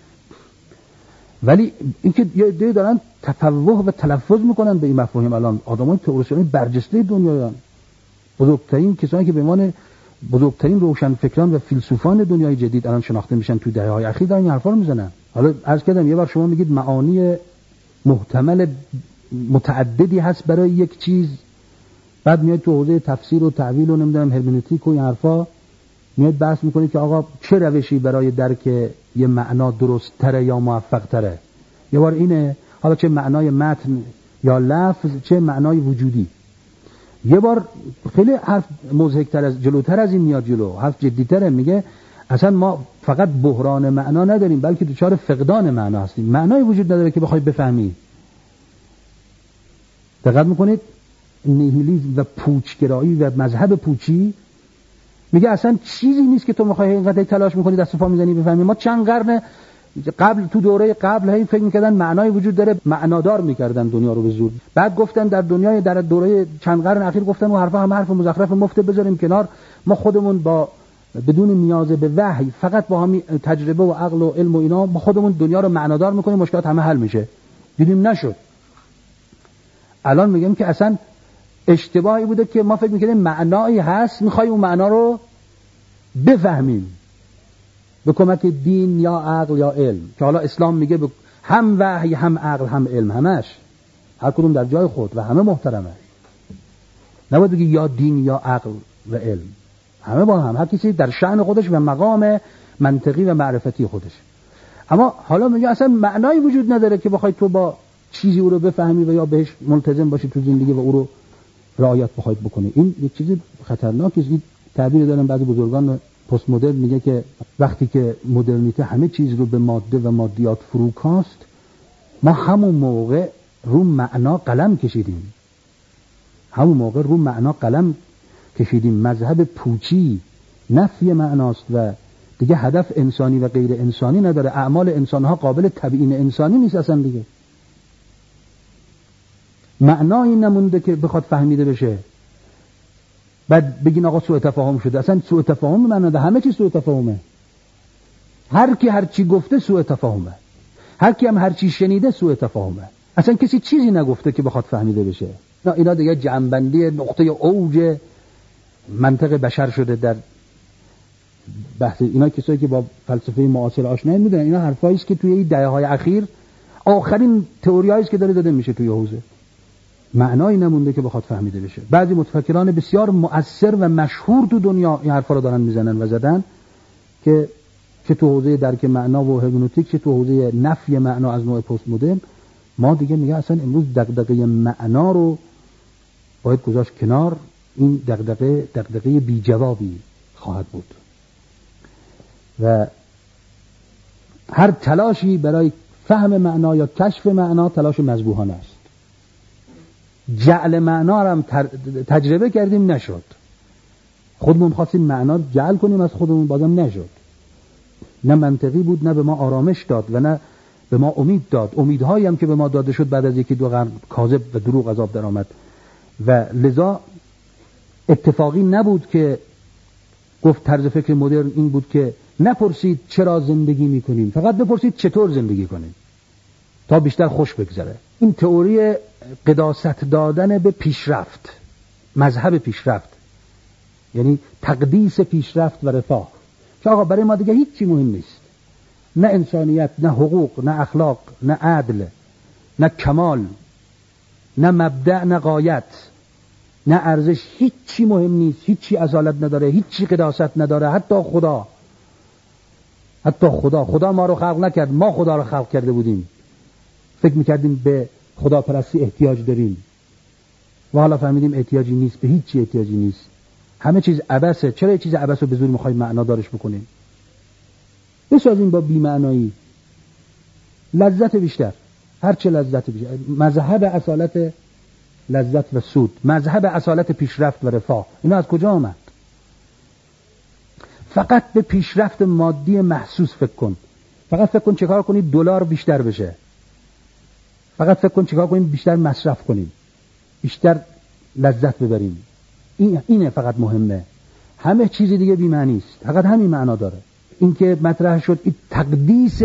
ولی اینکه یه عده دارن تفوه و تلفظ میکنن به این مفاهیم. الان آدمای تئوریسین برجسته دنیا، بزرگترین کسانی که به عنوان بزرگترین روشنفکران و فیلسوفان دنیای جدید الان شناخته میشن تو دهه‌های اخیر دارن این حرفا رو میزنن. حالا عرض کردم یه بار شما میگید معانی محتمل متعددی هست برای یک چیز، بعد میاد تو حوزه تفسیر و تعویل و نمیدونم هرمنوتیک و این حرفا میاد بحث میکنید که آقا چه روشی برای درک یه معنا درست تره یا موفق تره. یه بار اینه، حالا چه معنای متن یا لفظ، چه معنای وجودی. یه بار خیلی حرف مضحک‌تر از جلوتر از این میاد جلو، حرف جدی‌تره، میگه اصلا ما فقط بحران معنا نداریم بلکه دچار فقدان معنا هستیم. معنای وجود نداره که بخوای بفهمی. دقت میکنید نیهیلیسم و پوچگرایی و مذهب پوچی میگه اصلا چیزی نیست که تو میخوای اینقدر تلاش میکنی دست و پا میزنی بفهمی. ما چند قرن قبل تو دوره قبل هی فکر میکردن معنای وجود داره، معنادار میکردن دنیا رو به زور. بعد گفتن در دنیای در دوره چند قرن اخیر گفتن اون حرفا هم حرف مزخرف مفت بذاریم کنار، ما خودمون با بدون نیاز به وحی فقط با همین تجربه و عقل و علم و اینا ما خودمون دنیا رو معنادار میکنیم، مشکلات همه حل میشه. دیدیم نشد. الان میگم که اصلا اشتباهی بوده که ما فکر میکردیم معنایی هست، میخوایم اون معنا رو بفهمیم به کمک دین یا عقل یا علم، که حالا اسلام میگه ب... هم وحی هم عقل هم علم، همش هر کدوم در جای خود و همه محترمه. نباید بگی یا دین یا عقل و علم، همه با هم، هر کسی در شأن خودش و مقام منطقی و معرفتی خودش. اما حالا میگه اصلا معنایی وجود نداره که بخوای تو با چیزی او رو بفهمی و یا بهش ملتزم باشی تو زندگی و او رو رعایت بخواید بکنی. این یک چیز خطرناکی است. این تعبیر دارن بعضی بزرگان پست مدرن، میگه که وقتی که مدرنیته همه چیز رو به ماده و مادیات فرو کاست، ما همون موقع رو معنا قلم کشیدیم. همون موقع رو معنا قلم کشیدیم. مذهب پوچی نفی معناست و دیگه هدف انسانی و غیر انسانی نداره. اعمال انسانها قابل تبیین انسانی نیست اصلا دیگه. معنایی نمونده که بخواد فهمیده بشه. بعد بگین آقا سوء تفاهم شده. اصلا سوء تفاهم معنی ده، همه چی سوء تفاهمه. هر کی هر چی گفته سوء تفاهمه، هر کی هم هر چی شنیده سوء تفاهمه. اصلا کسی چیزی نگفته که بخواد فهمیده بشه. اینا دیگه جنبندی نقطه اوج منطق بشر شده در بحث. اینا کسایی که با فلسفه معاصر آشنایید میدونن اینا حرفایی است که توی این دهه‌های اخیر آخرین تئوریایی است که داره داده میشه توی حوزه. معنایی نمونده که بخواد فهمیده بشه. بعضی متفکران بسیار مؤثر و مشهور تو دنیا این حرفا رو دارن میزنن و زدن که چه تو حوزه درک معنا و هرمنوتیک، چه تو حوزه نفی معنا از نوع پست مدرن. ما دیگه میگه اصلا امروز دغدغه معنا رو باید گذاشت کنار. این دغدغه دغدغه بی جوابی خواهد بود. و هر تلاشی برای فهم معنا یا کشف معنا تلاش مذبوحانه است. جعل معنا را هم تجربه کردیم نشد، خودمون خواستیم معنا جعل کنیم از خودمون، بازم نشد. نه منطقی بود، نه به ما آرامش داد و نه به ما امید داد. امیدهایی هم که به ما داده شد بعد از یکی دو قرن کاذب و دروغ از آب در آمد و لذا اتفاقی نبود که گفت طرز فکر مدرن این بود که نپرسید چرا زندگی میکنیم، فقط بپرسید چطور زندگی کنیم تا بیشتر خوش بگذره. این تئوری قداست دادن به پیشرفت، مذهب پیشرفت، یعنی تقدیس پیشرفت و رفاه، که آقا برای ما دیگه هیچی مهم نیست، نه انسانیت، نه حقوق، نه اخلاق، نه عدل، نه کمال، نه مبدأ، نه غایت، نه ارزش، هیچی مهم نیست، هیچی اصالت نداره، هیچی قداست نداره، حتی خدا. حتی خدا خدا ما رو خلق نکرد، ما خدا رو خلق کرده بودیم. فکر میکردیم به خدا پرستی احتیاج داریم و حالا فهمیدیم احتیاجی نیست، به هیچی احتیاجی نیست، همه چیز عبثه. چرا یه چیز عبث رو به زور میخوایم معنا دارش بکنیم؟ بسازیم با بی‌معنایی لذت بیشتر، هر چه لذت بیشتر. مذهب اصالت لذت و سود، مذهب اصالت پیشرفت و رفاه، اینا از کجا آمد؟ فقط به پیشرفت مادی محسوس فکر کن، فقط فکر کن چیکار کنید دلار بیشتر بشه، فقط فکر کن چیکار کنیم بیشتر مصرف کنیم، بیشتر لذت ببریم. این اینه فقط مهمه، همه چیز دیگه بی معنی است. فقط همین معنا داره. این که مطرح شد این تقدیس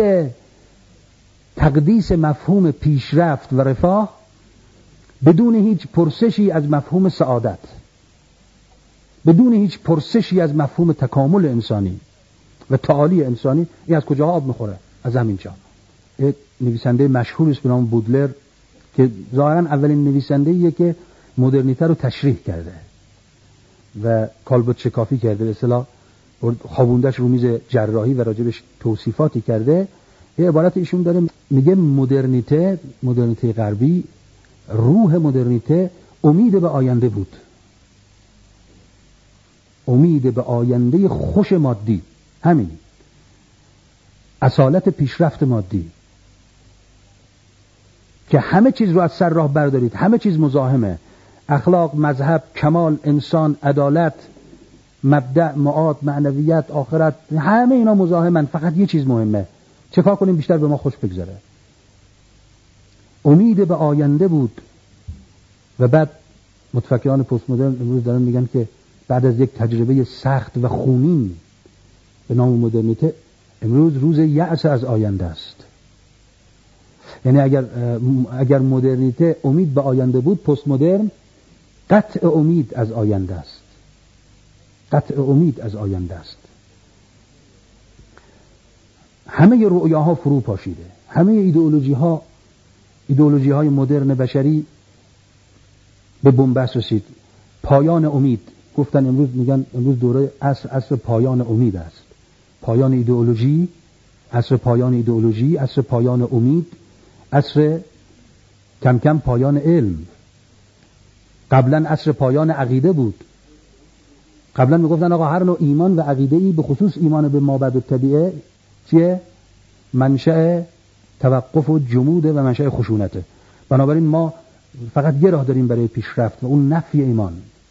تقدیس مفهوم پیشرفت و رفاه بدون هیچ پرسشی از مفهوم سعادت، بدون هیچ پرسشی از مفهوم تکامل انسانی و تعالی انسانی. این از کجا آب میخوره؟ از همین جا. یک نویسنده مشهور است به نام بودلر که ظاهرا اولین نویسنده‌ایه که مدرنیته رو تشریح کرده و کالبد شکافی کرده، به اصطلاح خوابوندش رو میز جراحی و راجبش توصیفاتی کرده. یه عبارت ایشون داره میگه مدرنیته، مدرنیته غربی، روح مدرنیته امید به آینده بود، امید به آینده خوش مادی، همین اصالت پیشرفت مادی که همه چیز رو از سر راه بردارید، همه چیز مزاحمه، اخلاق، مذهب، کمال، انسان، عدالت، مبدأ، معاد، معنویت، آخرت، همه اینا مزاحمن، فقط یه چیز مهمه، چه کار کنیم بیشتر به ما خوش بگذره. امید به آینده بود. و بعد متفکران پست مدرن امروز دارن میگن که بعد از یک تجربه سخت و خونین به نام مدرنیته، امروز روز یأس از آینده است. یعنی اگر اگر مدرنیته امید به آینده بود، پست مدرن قطع امید از آینده است، قطع امید از آینده است. همه رؤیاها فرو پاشیده، همه ایدئولوژی ها ایدئولوژی های مدرن بشری به بنبست رسید. پایان امید، گفتن امروز میگن امروز دوره عصر عصر پایان امید است، پایان ایدئولوژی، عصر پایان ایدئولوژی، عصر پایان امید، عصر کم کم پایان علم. قبلا عصر پایان عقیده بود. قبلا میگفتن آقا هر نوع ایمان و عقیده‌ای، به خصوص ایمان به مابعد الطبیعه، چیه؟ منشأ توقف و جمود و منشأ خشونته. بنابراین ما فقط یه راه داریم برای پیشرفت و اون نفی ایمان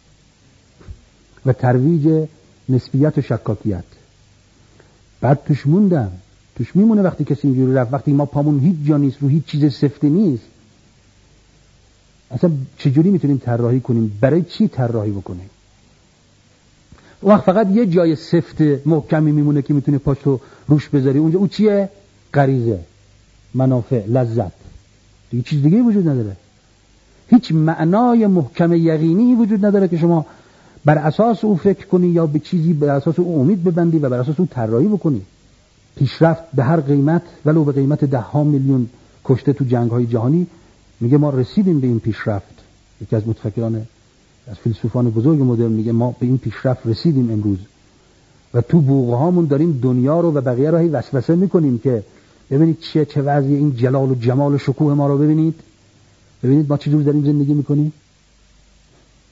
و ترویج نسبیت و شکاکیت. بعد توش موندم، توش میمونه وقتی کسی اینجوری رفت، وقتی ما پامون هیچ جا نیست، رو هیچ چیز سفته نیست، اصلا چجوری میتونیم طراحی کنیم؟ برای چی طراحی بکنیم؟ وقت فقط یه جای سفت محکمی میمونه که میتونی پاشو روش بذاری، اونجا او چیه؟ غریزه، منافع، لذت. دیگه چیز دیگه وجود نداره. هیچ معنای محکم یقینی وجود نداره که شما بر اساس او فکر کنی یا به چیزی بر اساس او امید ببندی و بر اساس او طراحی بکنی. پیشرفت به هر قیمت، ولو به قیمت ده ها میلیون کشته تو جنگ‌های جهانی. میگه ما رسیدیم به این پیشرفت. یکی از متفکران، از فیلسوفان بزرگ مدرن میگه ما به این پیشرفت رسیدیم امروز و تو بوقهامون داریم دنیا رو و بقیه رو هی وسوسه میکنیم که ببینید چه چه وضعیه، این جلال و جمال و شکوه ما رو ببینید، ببینید ما چجور داریم زندگی میکنیم،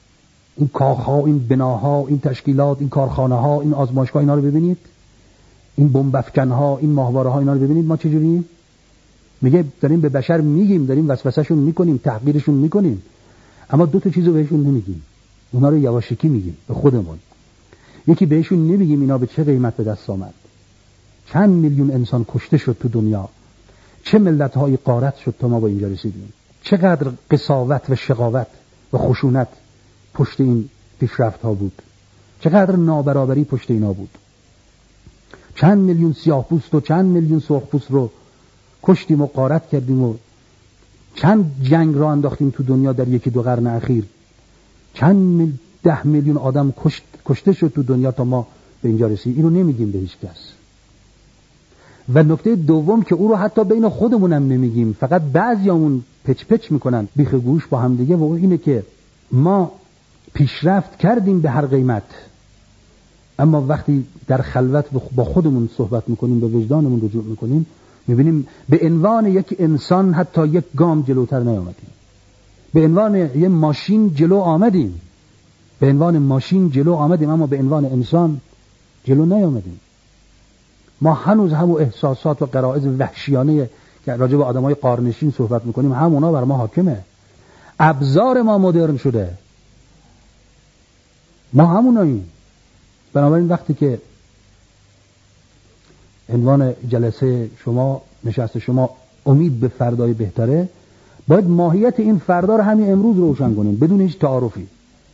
این کاخها، این بناها، این تشکیلات، این کارخانه ها، این آزمایشگاه، اینا رو ببینید. این بمب افکن‌ها، این ماهواره‌ها، اینا رو ببینید ما چجوریم. میگه داریم به بشر میگیم، داریم وسوسه‌شون میکنیم، تحقیرشون میکنیم، اما دو تا چیزو بهشون نمیگیم. اونا رو یواشکی میگیم به خودمون. یکی بهشون نمیگیم اینا به چه قیمت به دست آمد، چند میلیون انسان کشته شد تو دنیا، چه ملت‌هایی غارت شد تا ما با اینجا رسیدیم، چقدر قساوت و شقاوت و خشونت پشت این پیشرفت‌ها بود، چقدر نابرابری پشت اینا بود. چند میلیون سیاه‌پوست و چند میلیون سرخپوست رو کشتیم و غارت کردیم و چند جنگ را انداختیم تو دنیا در یکی دو قرن اخیر. چند میل ده میلیون آدم کشت، کشته شد تو دنیا تا ما به اینجا رسیدیم. اینو نمیگیم به هیچ کس. و نکته دوم که او رو حتی بین خودمونم نمیگیم، فقط بعضیامون پچ پچ میکنن بیخ گوش با هم دیگه، و اون اینه که ما پیشرفت کردیم به هر قیمت، اما وقتی در خلوت با خودمون صحبت میکنیم، به وجدانمون رجوع میکنیم، میبینیم به عنوان یک انسان حتی یک گام جلوتر نیامدیم. به عنوان یک ماشین جلو آمدیم، به عنوان ماشین جلو آمدیم، اما به عنوان انسان جلو نیامدیم. ما هنوز همون احساسات و غرایز وحشیانه که راجع به آدمای غارنشین صحبت میکنیم همونا بر ما حاکمه. ابزار ما مدرن شده، ما هموناییم. بنابراین وقتی که عنوان جلسه شما، نشست شما امید به فردای بهتره، باید ماهیت این فردا رو همین امروز روشن کنیم بدون هیچ تعارفی.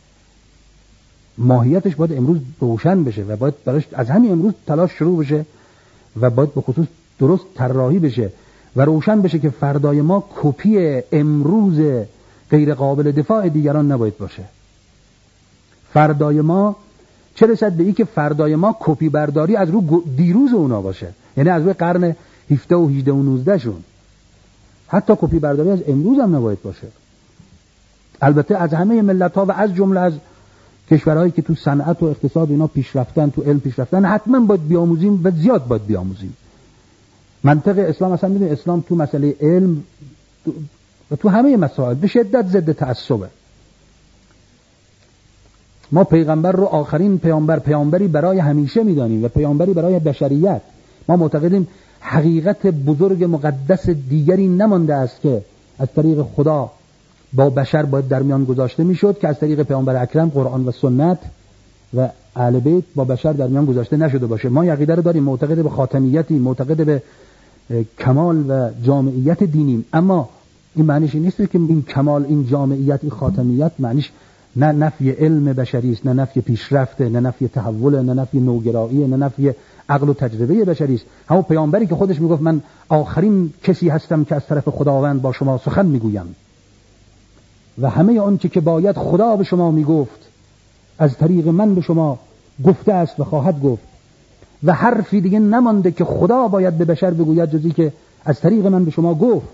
ماهیتش باید امروز روشن بشه و باید براش از همین امروز تلاش شروع بشه و باید به خصوص درست طراحی بشه و روشن بشه که فردای ما کپی امروز غیر قابل دفاع دیگران نباید باشه. فردای ما چه رسد به این که فردای ما کپی برداری از رو دیروز اونا باشه، یعنی از روی قرن هفده و هجده و نوزده شون. حتی کپی برداری از امروز هم نباید باشه. البته از همه ملت ها و از جمله از کشورهایی که تو صنعت و اقتصاد اینا پیشرفتن، تو علم پیشرفتن، حتما باید بیاموزیم و زیاد باید بیاموزیم. منطق اسلام اصلا میدونی، اسلام تو مسئله علم و تو همه مسائل به شدت ضد تعصبه. ما پیغمبر رو آخرین پیامبر، پیامبری برای همیشه میدانیم و پیامبری برای بشریت. ما معتقدیم حقیقت بزرگ مقدس دیگری نمانده است که از طریق خدا با بشر باید در میان گذاشته میشد که از طریق پیامبر اکرم، قرآن و سنت و اهل بیت با بشر در میان گذاشته نشده باشه. ما عقیده رو داریم، معتقد به خاتمیتی، معتقد به کمال و جامعیت دینیم، اما این معنیش نیست که این کمال، این جامعیت، این خاتمیت معنیش نه نفی علم بشری است، نه نفی پیشرفته، نه نفی تحول، نه نفی نوگرایی، نه نفی عقل و تجربه بشری است. همون پیامبری که خودش میگفت من آخرین کسی هستم که از طرف خداوند با شما سخن میگویم و همه آنچه که باید خدا به شما میگفت از طریق من به شما گفته است و خواهد گفت و حرفی دیگه نمانده که خدا باید به بشر بگوید جزی که از طریق من به شما گفت.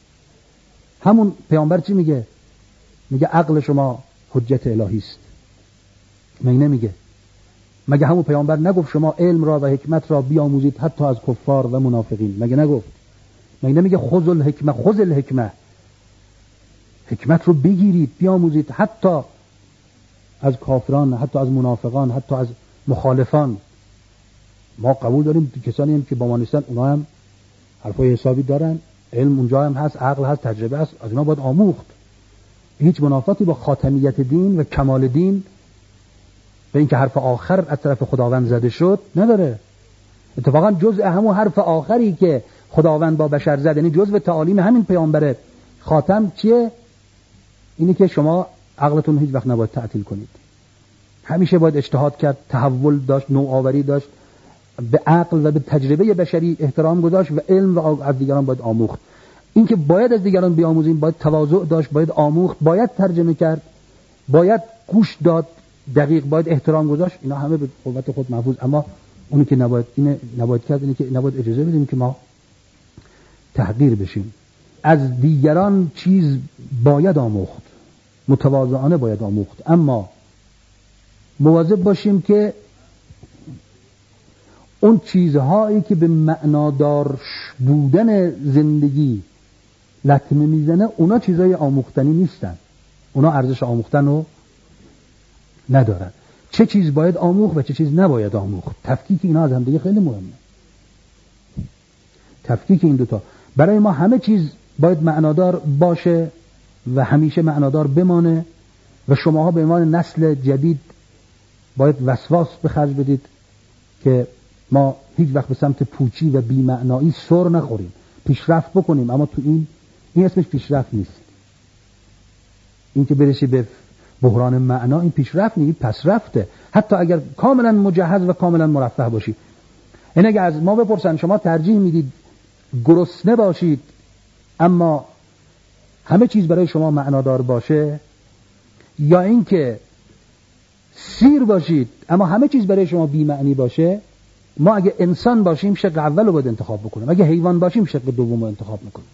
همون پیامبر چی میگه؟ میگه عقل شما حجت الهی است. مگه نمیگه؟ مگه همون پیامبر نگفت شما علم را و حکمت را بیاموزید حتی از کفار و منافقین؟ مگه نگفت؟ مگه نمیگه خذ الحکمه خذ الحکمه، حکمت رو بگیرید بیاموزید حتی از کافران، حتی از منافقان، حتی از مخالفان. ما قبول داریم کسانی هم که با ما نیستن اونا هم حرفای حسابی دارن، علم اونجا هم هست، عقل هست، تجربه هست، از اونا باید آموخت. هیچ منافاتی با خاتمیت دین و کمال دین به اینکه حرف آخر از طرف خداوند زده شد نداره. اتفاقا جزء همون حرف آخری که خداوند با بشر زد، یعنی جزء تعالیم همین پیامبر خاتم چیه؟ اینی که شما عقلتون هیچ وقت نباید تعطیل کنید، همیشه باید اجتهاد کرد، تحول داشت، نوآوری داشت، به عقل و به تجربه بشری احترام گذاشت و علم و از دیگران باید آموخت. این که باید از دیگران بیاموزیم، باید تواضع داشت، باید آموخت، باید ترجمه کرد، باید گوش داد، دقیق باید احترام گذاشت. اینا همه به قوت خود محفوظ، اما اونی که نباید اینه نباید کرد، اینه که نباید اجازه بدیم که ما تحقیر بشیم. از دیگران چیز باید آموخت، متواضعانه باید آموخت، اما مواظب باشیم که اون چیزهایی که به معنادار بودن زندگی لطمه میزنه اونا چیزهای آموختنی نیستن، اونا ارزش آموختن رو ندارن. چه چیز باید آموخت و چه چیز نباید آموخت، تفکیک اینا از هم دیگه خیلی مهمه. تفکیک این دوتا. برای ما همه چیز باید معنادار باشه و همیشه معنادار بمانه و شماها به عنوان نسل جدید باید وسواس به خرج بدید که ما هیچ وقت به سمت پوچی و بی‌معنایی سر نخوریم، پیشرفت بکنیم. اما تو این این اسمش پیشرفت نیست. این که برسی به بحران معنا، این پیشرفت نیست، پسرفته. حتی اگر کاملا مجهز و کاملا مرفه باشی. این اگه از ما بپرسن شما ترجیح میدید گرسنه باشید اما همه چیز برای شما معنادار باشه، یا اینکه سیر باشید اما همه چیز برای شما بی معنی باشه؟ ما اگه انسان باشیم شق اول رو باید انتخاب بکنیم، اگه حیوان باشیم شق دوم رو انتخاب میکنیم.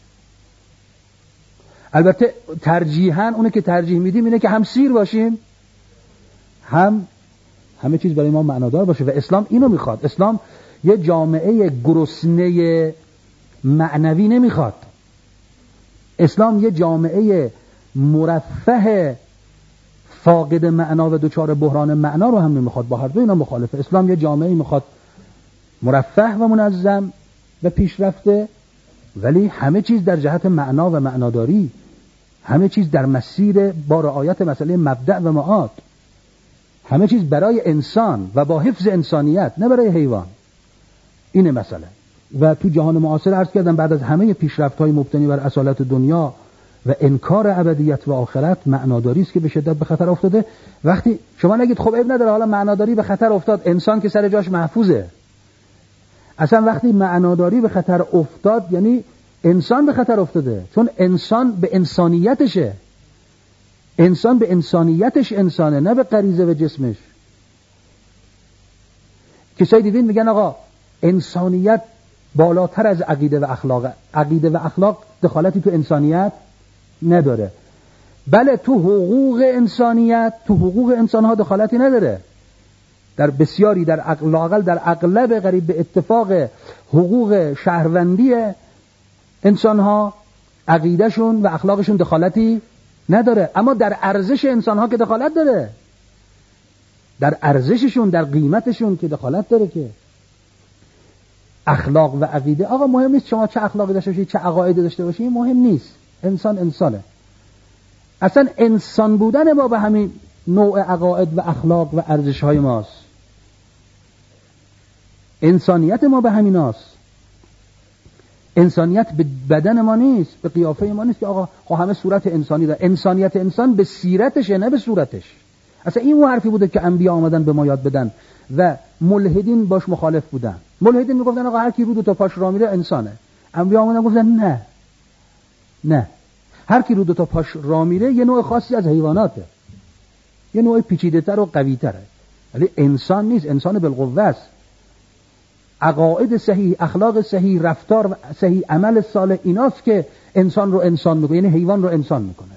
البته ترجیحاً اونه که ترجیح میدیم اینه که هم سیر باشیم هم همه چیز برای ما معنادار باشه و اسلام اینو میخواد. اسلام یه جامعه گرسنه معنوی نمیخواد. اسلام یه جامعه مرفه فاقد معنا و دچار بحران معنا رو هم نمیخواد. با هر دو اینا مخالفه. اسلام یه جامعه میخواد مرفه و منظم و پیشرفته، ولی همه چیز در جهت معنا و معناداری، همه چیز در مسیر با رعایت مسئله مبدأ و معاد، همه چیز برای انسان و با حفظ انسانیت، نه برای حیوان. اینه مسئله. و تو جهان معاصر عرض کردم بعد از همه پیشرفت‌های مبتنی بر اصالت دنیا و انکار ابدیت و آخرت، معناداری است که به شدت به خطر افتاده. وقتی شما نگید خب عیب نداره حالا معناداری به خطر افتاد، انسان که سر جاش محفوظه. اصلا وقتی معناداری به خطر افتاد یعنی انسان به خطر افتاده، چون انسان به انسانیتشه. انسان به انسانیتش انسانه، نه به غریزه و جسمش. کسایی دیدین میگن آقا انسانیت بالاتر از عقیده و اخلاق. عقیده و اخلاق دخالتی تو انسانیت نداره. بله تو حقوق انسانیت، تو حقوق انسانها دخالتی نداره. در بسیاری، در اقل در اغلب قریب به اتفاق حقوق شهروندی انسانها عقیدهشون و اخلاقشون دخالتی نداره. اما در ارزش انسانها که دخالت داره، در ارزششون، در قیمتشون که دخالت داره. که اخلاق و عقیده آقا مهم نیست شما چه اخلاقی داشته باشید، چه عقایدی داشته باشید، مهم نیست. انسان انسانه. اصلا انسان بودن ما به همین نوع عقاید و اخلاق و ارزش های ماست. انسانیت ما به همیناست. انسانیت به بدن ما نیست، به قیافه ما نیست که آقا خب همه صورت انسانی داره. انسانیت انسان به سیرتشه، نه به صورتش. اصلا این اون حرفی بوده که انبیا آمدن به ما یاد بدن و ملحدین باش مخالف بودن. ملحدین میگفتن آقا هر کی رو دو تا پاش راه میره انسانه. انبیا آمدن گفتن نه نه، هر کی رو دو تا پاش راه میره یه نوع خاصی از حیواناته، یه نوع پیچیده‌تر و قوی‌تره، ولی انسان نیست. انسان بالقوه است. عقاید صحیح، اخلاق صحیح، رفتار صحیح، عمل صالح، ایناست که انسان رو انسان میکنه، یعنی حیوان رو انسان میکنه.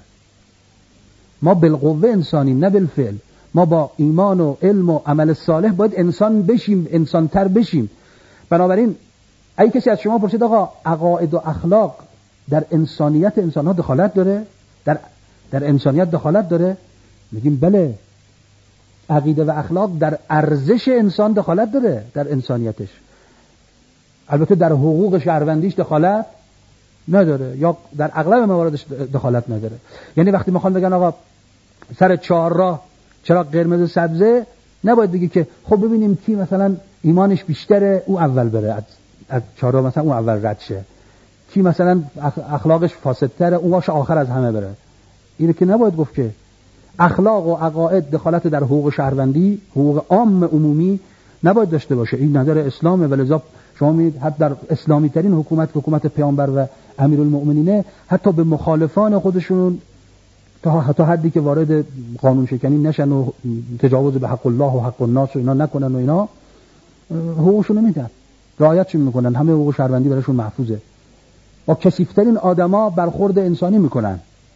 ما بالقوه انسانیم، نه بالفعل. ما با ایمان و علم و عمل صالح باید انسان بشیم، انسانتر بشیم. بنابراین اگه کسی از شما پرسید آقا عقاید و اخلاق در انسانیت انسان‌ها دخالت داره، در در انسانیت دخالت داره، میگیم بله. عقیده و اخلاق در ارزش انسان دخالت داره، در انسانیتش. البته در حقوق شهروندیش دخالت نداره، یا در اغلب مواردش دخالت نداره. یعنی وقتی میخوان بگن آقا سر چهار راه چراغ قرمز و سبزه، نباید بگی که خب ببینیم کی مثلا ایمانش بیشتره او اول بره، از, از چهار راه مثلا او اول رد شه، کی مثلا اخلاقش فاسدتره او باشه آخر از همه بره. اینو که نباید گفت. که اخلاق و عقاید دخالت در حقوق شهروندی، حقوق عام عمومی نباید داشته باشه. این نظر اسلامه. ولذا شما می‌بینید حتی در اسلامی ترین حکومت، حکومت پیامبر و امیرالمؤمنین، حتی به مخالفان خودشون تا حتی حدی که وارد قانون شکنی نشن و تجاوز به حق الله و حق الناس و اینا نکنن و اینا، حقوقشون رو میدن، رعایتشون میکنن، همه حقوق شهروندی براشون محفوظه. با کثیف‌ترین آدما برخورد انسانی میکنن.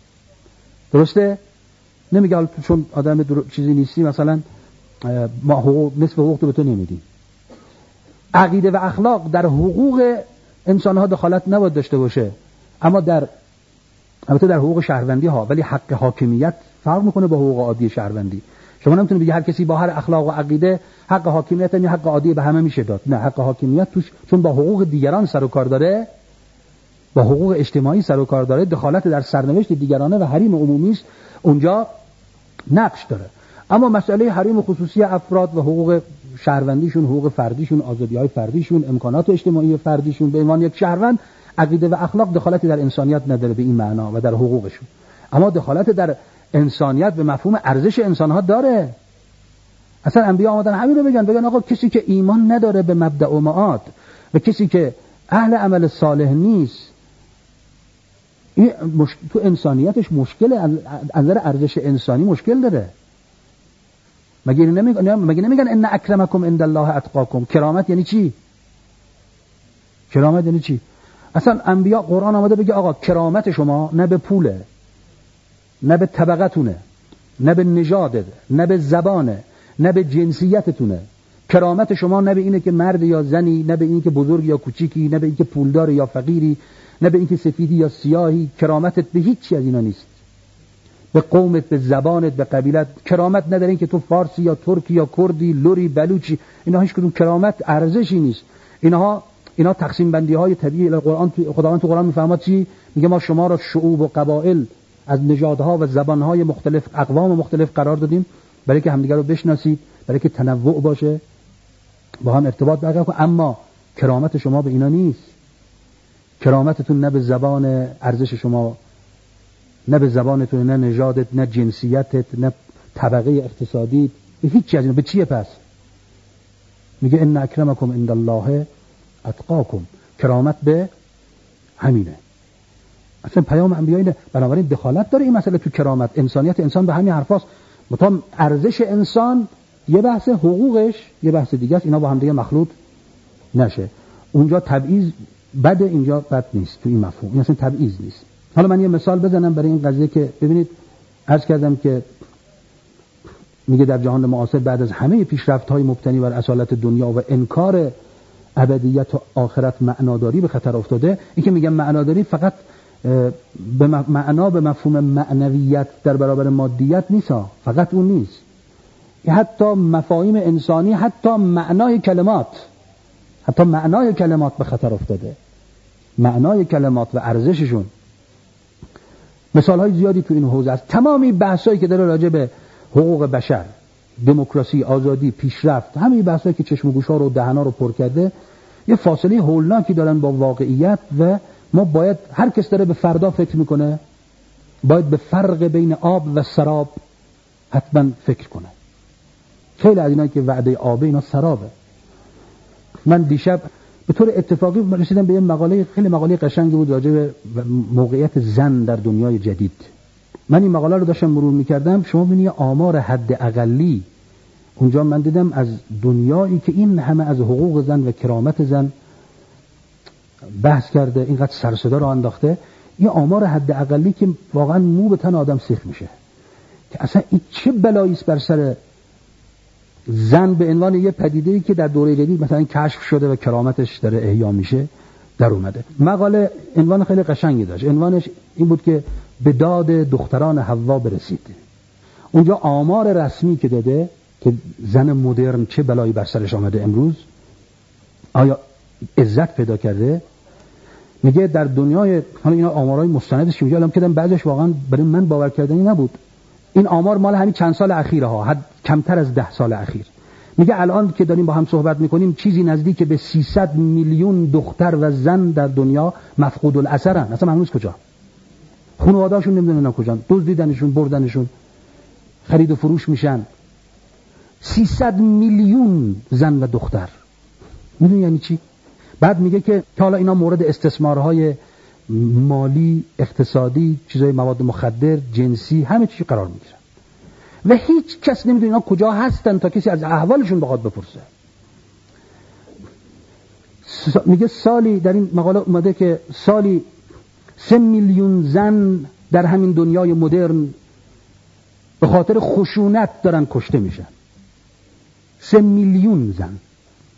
درسته؟ نمیگه چون آدم در... چیزی نیستی مثلا ما حقوق نصف حقوق تو به تو نمیدیم. عقیده و اخلاق در حقوق انسان‌ها دخالت نباید داشته باشه، اما در البته در حقوق شهروندی ها، ولی حق حاکمیت فرق میکنه با حقوق عادی شهروندی. شما نمیتونید بگی هر کسی با هر اخلاق و عقیده حق حاکمیت یا حق عادی به همه میشه داد. نه، حق حاکمیت توش چون با حقوق دیگران سر و کار داره، با حقوق اجتماعی سر و کار داره، دخالت در سرنوشت دیگرانه و حریم عمومی است، اونجا نقش داره. اما مسئله حریم خصوصی افراد و حقوق شهروندیشون، حقوق فردیشون، آزادی‌های فردیشون، امکانات اجتماعی فردیشون به عنوان یک شهروند، عقیده و اخلاق دخالتی در انسانیت نداره به این معنا و در حقوقشون. اما دخالت در انسانیت به مفهوم ارزش انسان‌ها داره. اصلا انبیا آمدن همین رو بگن، بگن آقا کسی که ایمان نداره به مبدأ و معاد و کسی که اهل عمل صالح نیست، این مش... تو انسانیتش مشکله، از نظر ارزش انسانی مشکل داره. مگه نمیگن مگه نمیگن ان اکرمکم عند الله اتقاکم؟ کرامت یعنی چی؟ کرامت یعنی چی؟ اصلا انبیا قرآن آمده بگه آقا کرامت شما نه به پوله، نه به طبقتونه، نه به نژاده، نه به زبانه، نه به جنسیتتونه. کرامت شما نه به اینه که مرد یا زنی، نه به اینه که بزرگ یا کوچیکی، نه به اینکه پولدار یا فقیری، نه به اینکه سفیدی یا سیاهی. کرامتت به هیچ چیز از اینا نیست. به قومت، به زبانت، به قبیلت کرامت نداره. این که تو فارسی یا ترکی یا کردی، لوری، بلوچی، اینا هیچ کدوم کرامت ارزشی نیست. اینها اینا تقسیم بندی های طبیعی قرآن. خداوند تو قرآن میفهمد چی میگه؟ ما شما را شعوب و قبایل از نژادها و زبانهای مختلف، اقوام مختلف قرار دادیم برای که همدیگر رو بشناسید، برای که تنوع باشه، با هم ارتباط برقرار کنید. اما کرامت شما به اینا نیست. کرامتتون نه به زبان ارزش شما، نه به زبانتون، نه نژادت، نه جنسیتت، نه طبقه اقتصادی، به هیچ چیز. به چیه پس؟ میگه ان اکرمکم عند الله اتقاکم. کرامت به همینه. اصلا پیام انبیاء اینه. بنابراین دخالت داره این مسئله تو کرامت. انسانیت انسان به همین حرفاست. مطمئن ارزش انسان یه بحث، حقوقش یه بحث دیگه است. اینا با هم دیگه مخلوط نشه. اونجا تبعیض بده، اینجا بد نیست. تو این مفهوم این اصلا تبعیض نیست. حالا من یه مثال بزنم برای این قضیه که ببینید. عرض کردم که میگه در جهان معاصر بعد از همه پیشرفت‌های مبتنی بر اصالت دنیا و انکار ابدیت و آخرت معناداری به خطر افتاده. این که میگم معناداری فقط به معنا به مفهوم معنویت در برابر مادیت نیست، فقط اون نیست. حتی مفاهیم انسانی، حتی معنای کلمات، حتی معنای کلمات به خطر افتاده. معنای کلمات و ارزششون. مثال های زیادی تو این حوزه است. تمامی بحثایی که داره راجع به حقوق بشر، دموکراسی، آزادی، پیشرفت، همین بحثایی که چشم و گوشا رو، دهنا رو پر کرده، یه فاصله هولناکی دارن با واقعیت و ما باید، هر کس داره به فردا فکر میکنه، باید به فرق بین آب و سراب حتما فکر کنه. خیلی از اینایی که وعده آبه، اینا سرابه. من دیشب به طور اتفاقی رسیدم به یه مقاله، خیلی مقاله قشنگی بود راجع به موقعیت زن در دنیای جدید. من این مقاله رو داشتم مرور میکردم. شما ببینید آمار حد اقلی اونجا من دیدم از دنیایی که این همه از حقوق زن و کرامت زن بحث کرده، اینقدر سر و صدا رو انداخته، این آمار حد اقلی که واقعا مو به تن آدم سیخ میشه که اصلا این چه بلایی است بر سر زن به عنوان یه پدیده‌ای که در دوره جدید مثلا کشف شده و کرامتش داره احیا میشه در اومده. مقاله عنوان خیلی قشنگی داشت. عنوانش این بود که به داد دختران حوا برسید. اونجا آمار رسمی که داده که زن مدرن چه بلایی بر سرش آمده امروز، آیا عزت پیدا کرده، میگه در دنیای، حالا اینا آمارای مستندش که میگه الان کردم، بعضیش واقعا برای من باور کردنی نبود. این آمار مال همین چند سال اخیره ها، حد کمتر از ده سال اخیر. میگه الان که داریم با هم صحبت میکنیم چیزی نزدیک به سیصد میلیون دختر و زن در دنیا مفقود الاثرن. اصلا هنوز کجا؟ خانواده‌هاشون نمیدونن کجا، دزدیدنشون، بردنشون، خرید و فروش میشن. سیصد میلیون زن و دختر. میدونی یعنی چی؟ بعد میگه که حالا اینا مورد استثمارهای مالی، اقتصادی، چیزای مواد مخدر، جنسی، همه چی قرار میگیرن و هیچ کس نمیدونه اینا کجا هستن تا کسی از احوالشون بخواد بپرسه. میگه سالی، در این مقاله اومده که سالی سه میلیون زن در همین دنیای مدرن به خاطر خشونت دارن کشته میشن. سه میلیون زن.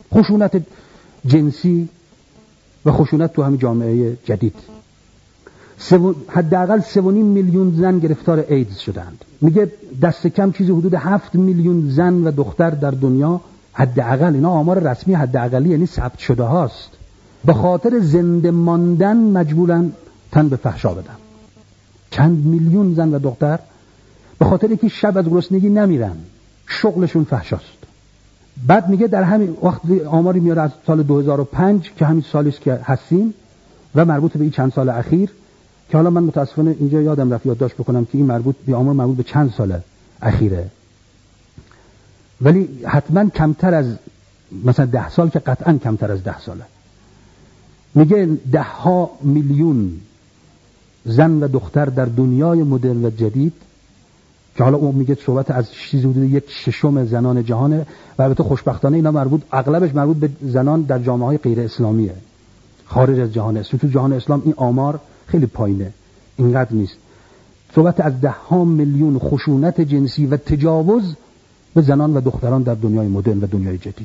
خشونت جنسی و خشونت تو همین جامعه جدید. سو... حداقل سه و نیم میلیون زن گرفتار ایدز شدند. میگه دست کم چیزی حدود هفت میلیون زن و دختر در دنیا، حداقل اینا آمار رسمی حداقلی یعنی ثبت شده هاست، به خاطر زنده ماندن مجبورن تن به فحشا بدن. چند میلیون زن و دختر به خاطر اینکه شب از گرسنگی نمیرن، شغلشون فحشاست. بعد میگه در همین وقت آماری میاره از سال دو هزار و پنج که همین سالی است که هستیم و مربوط به این چند سال اخیر، که حالا من متاسفانه اینجا یادم رفت یادداشت بکنم که این مربوط به آمار مربوط به چند سال اخیره، ولی حتما کمتر از مثلا ده سال که قطعا کمتر از ده ساله. میگه ده ها میلیون زن و دختر در دنیای مدرن و جدید، که حالا اون میگه صحبت از چیزی حدود یک ششم زنان جهانه و البته خوشبختانه اینا مربوط اغلبش مربوط به زنان در جامعه‌های غیر اسلامیه، خارج از جهان اسلام. تو جهان اسلام این آمار خیلی پایینه، اینقدر نیست. صحبت از ده ها میلیون خشونت جنسی و تجاوز به زنان و دختران در دنیای مدرن و دنیای جدید.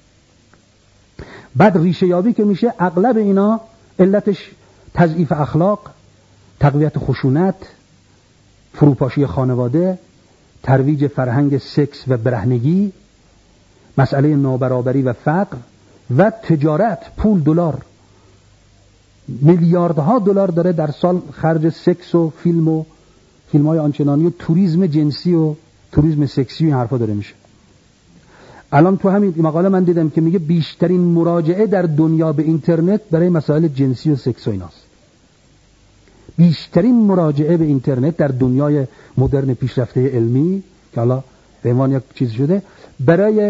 بعد ریشه یابی که میشه، اغلب اینا علتش تضعیف اخلاق، تقویت خشونت، فروپاشی خانواده، ترویج فرهنگ سکس و برهنگی، مسئله نابرابری و فقر و تجارت، پول، دلار. میلیاردها دلار داره در سال خرج سکس و فیلم و فیلم‌های آنچنانی و توریسم جنسی و توریسم سکسی و این حرفا داره میشه. الان تو همین مقاله من دیدم که میگه بیشترین مراجعه در دنیا به اینترنت برای مسائل جنسی و سکس و ایناست. بیشترین مراجعه به اینترنت در دنیای مدرن پیشرفته علمی که حالا به عنوان یک چیز شده، برای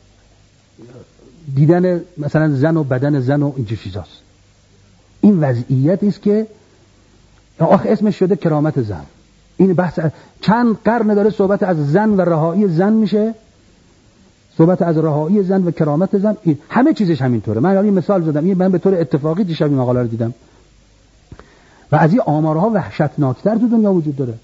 دیدن مثلا زن و بدن زن و این چیزاست. این وضعیت است که آخه اسمش شده کرامت زن. این بحث چند قرن داره صحبت از زن و رهایی زن میشه، صحبت از رهایی زن و کرامت زن، این همه چیزش همینطوره. من یه مثال زدم، این من به طور اتفاقی دیشب این مقاله رو دیدم و از این آمارها وحشتناکتر تو دنیا وجود داره،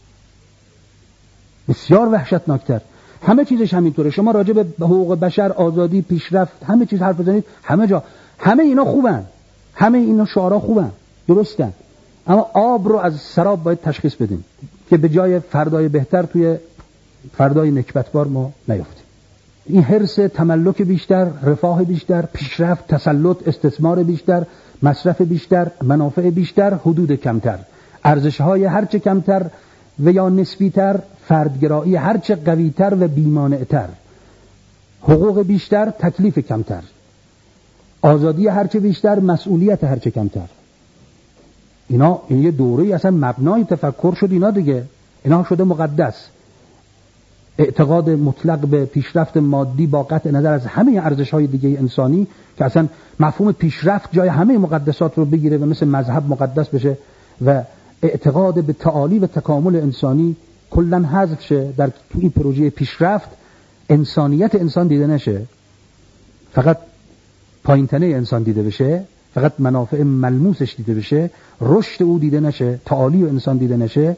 بسیار وحشتناکتر. همه چیزش همینطوره. شما راجع به حقوق بشر، آزادی، پیشرفت، همه چیز حرف بزنید، همه جا همه اینا خوبن، همه اینا شعارها خوبن، درستن، اما آب رو از سراب باید تشخیص بدیم که به جای فردای بهتر توی فردای نکبتبار ما نیفتیم. این حرص تملک بیشتر، رفاه بیشتر، پیشرفت، تسلط، استثمار بیشتر، مصرف بیشتر، منافع بیشتر، حدود کمتر، ارزش‌های هرچه کمتر و یا نسبی‌تر، فردگرایی هرچه قوی‌تر و بی‌مانع‌تر، حقوق بیشتر، تکلیف کمتر، آزادی هرچه بیشتر، مسئولیت هرچه کمتر. اینا این یه دوره‌ای اصلا مبنای تفکر شد اینا دیگه. اینا شده مقدس. اعتقاد مطلق به پیشرفت مادی با قطع نظر از همه ارزش‌های دیگه انسانی که اصلا مفهوم پیشرفت جای همه مقدسات رو بگیره و مثل مذهب مقدس بشه و اعتقاد به تعالی و تکامل انسانی کلاً حذف شه. در تو این پروژه پیشرفت انسانیت انسان دیده نشه، فقط پایین‌تنه انسان دیده بشه، فقط منافع ملموسش دیده بشه، رشد او دیده نشه، تعالی و انسان دیده نشه،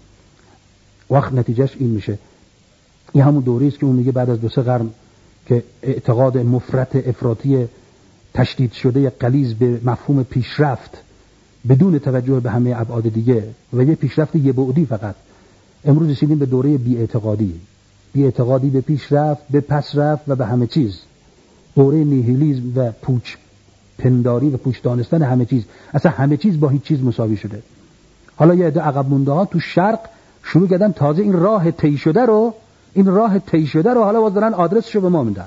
وقت نتیجهش این میشه. این همون دوره است که اون میگه بعد از دو سه قرن که اعتقاد مفرط افراطی تشدید شده غلیظ به مفهوم پیشرفت بدون توجه به همه ابعاد دیگه و یه پیشرفت یه بعدی فقط، امروز رسیدیم به دوره بی‌اعتقادی، بی‌اعتقادی به پیشرفت، به پسرفت و به همه چیز، دوره نیهیلیسم و پوچ پنداری و پوچ دانستن همه چیز. اصلا همه چیز با هیچ چیز مساوی شده. حالا یه عده عقب مونده ها تو شرق شروع کردن تازه این راه طی شده رو این راه طی شده رو حالا باز دارن آدرسشو به ما میدن.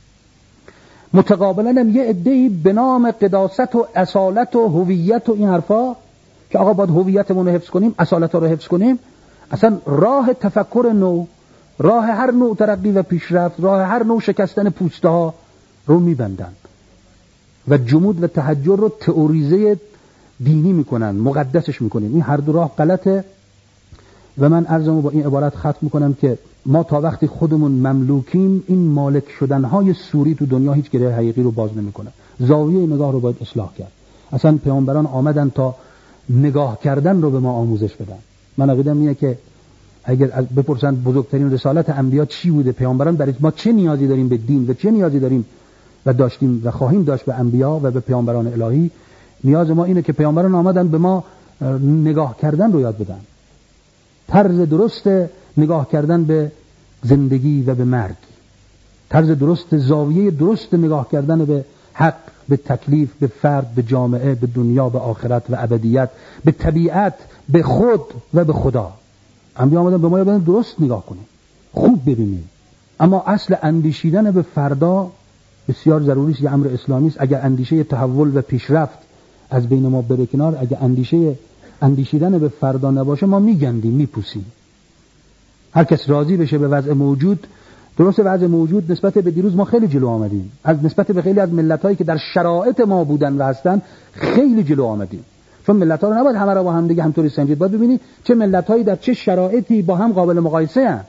متقابلا هم یه عده‌ای به نام قداست و اصالت و هویت و این حرفا که آقا باید هویتمون رو حفظ کنیم، اصالت رو حفظ کنیم، اصلا راه تفکر نو، راه هر نوع ترقی و پیشرفت، راه هر نوع شکستن پوسته ها رو میبندن و جمود و تحجر رو تئوریزه دینی میکنن، مقدسش میکنن. این هر دو راه غلطه و من عرضمو با این عبارت ختم میکنم که ما تا وقتی خودمون مملوکیم این مالک شدنهای سوری تو دنیا هیچ گره حقیقی رو باز نمیکنه. زاویه نگاه رو باید اصلاح کرد. اصلا پیامبران آمدن تا نگاه کردن رو به ما آموزش بدن. من عقیده‌ام اینه که اگر بپرسن بزرگترین رسالت انبیا چی بوده، پیامبران برای ما چه نیازی داریم به دین و چه نیازی داریم و داشتیم و خواهیم داشت به انبیا و به پیامبران الهی، نیاز ما اینه که پیامبران آمدن به ما نگاه کردن رو یاد بدن، طرز درست نگاه کردن به زندگی و به مرگ، طرز درست، زاویه درست نگاه کردن به حق، به تکلیف، به فرد، به جامعه، به دنیا، به آخرت و ابدیت، به طبیعت، به خود و به خدا. انبیا آمدن به ما یاد درست نگاه کنیم، خوب ببینیم. اما اصل اندیشیدن به فردا بسیار ضروری است، یه امر اسلامی است. اگر اندیشه تحول و پیشرفت از بین ما بره کنار، اگر اندیشه اندیشیدن به فردا نباشه، ما میگندیم، میپوسیم. هر کس راضی بشه به وضع موجود، درست وضع موجود نسبت به دیروز ما خیلی جلو آمدیم، از نسبت به خیلی از ملت‌هایی که در شرایط ما بودن و هستن خیلی جلو آمدیم. چون ملت‌ها رو نباید همه را با هم دیگه همطوری سنجید، باید ببینی چه ملت‌هایی در چه شرایطی با هم قابل مقایسه هستند،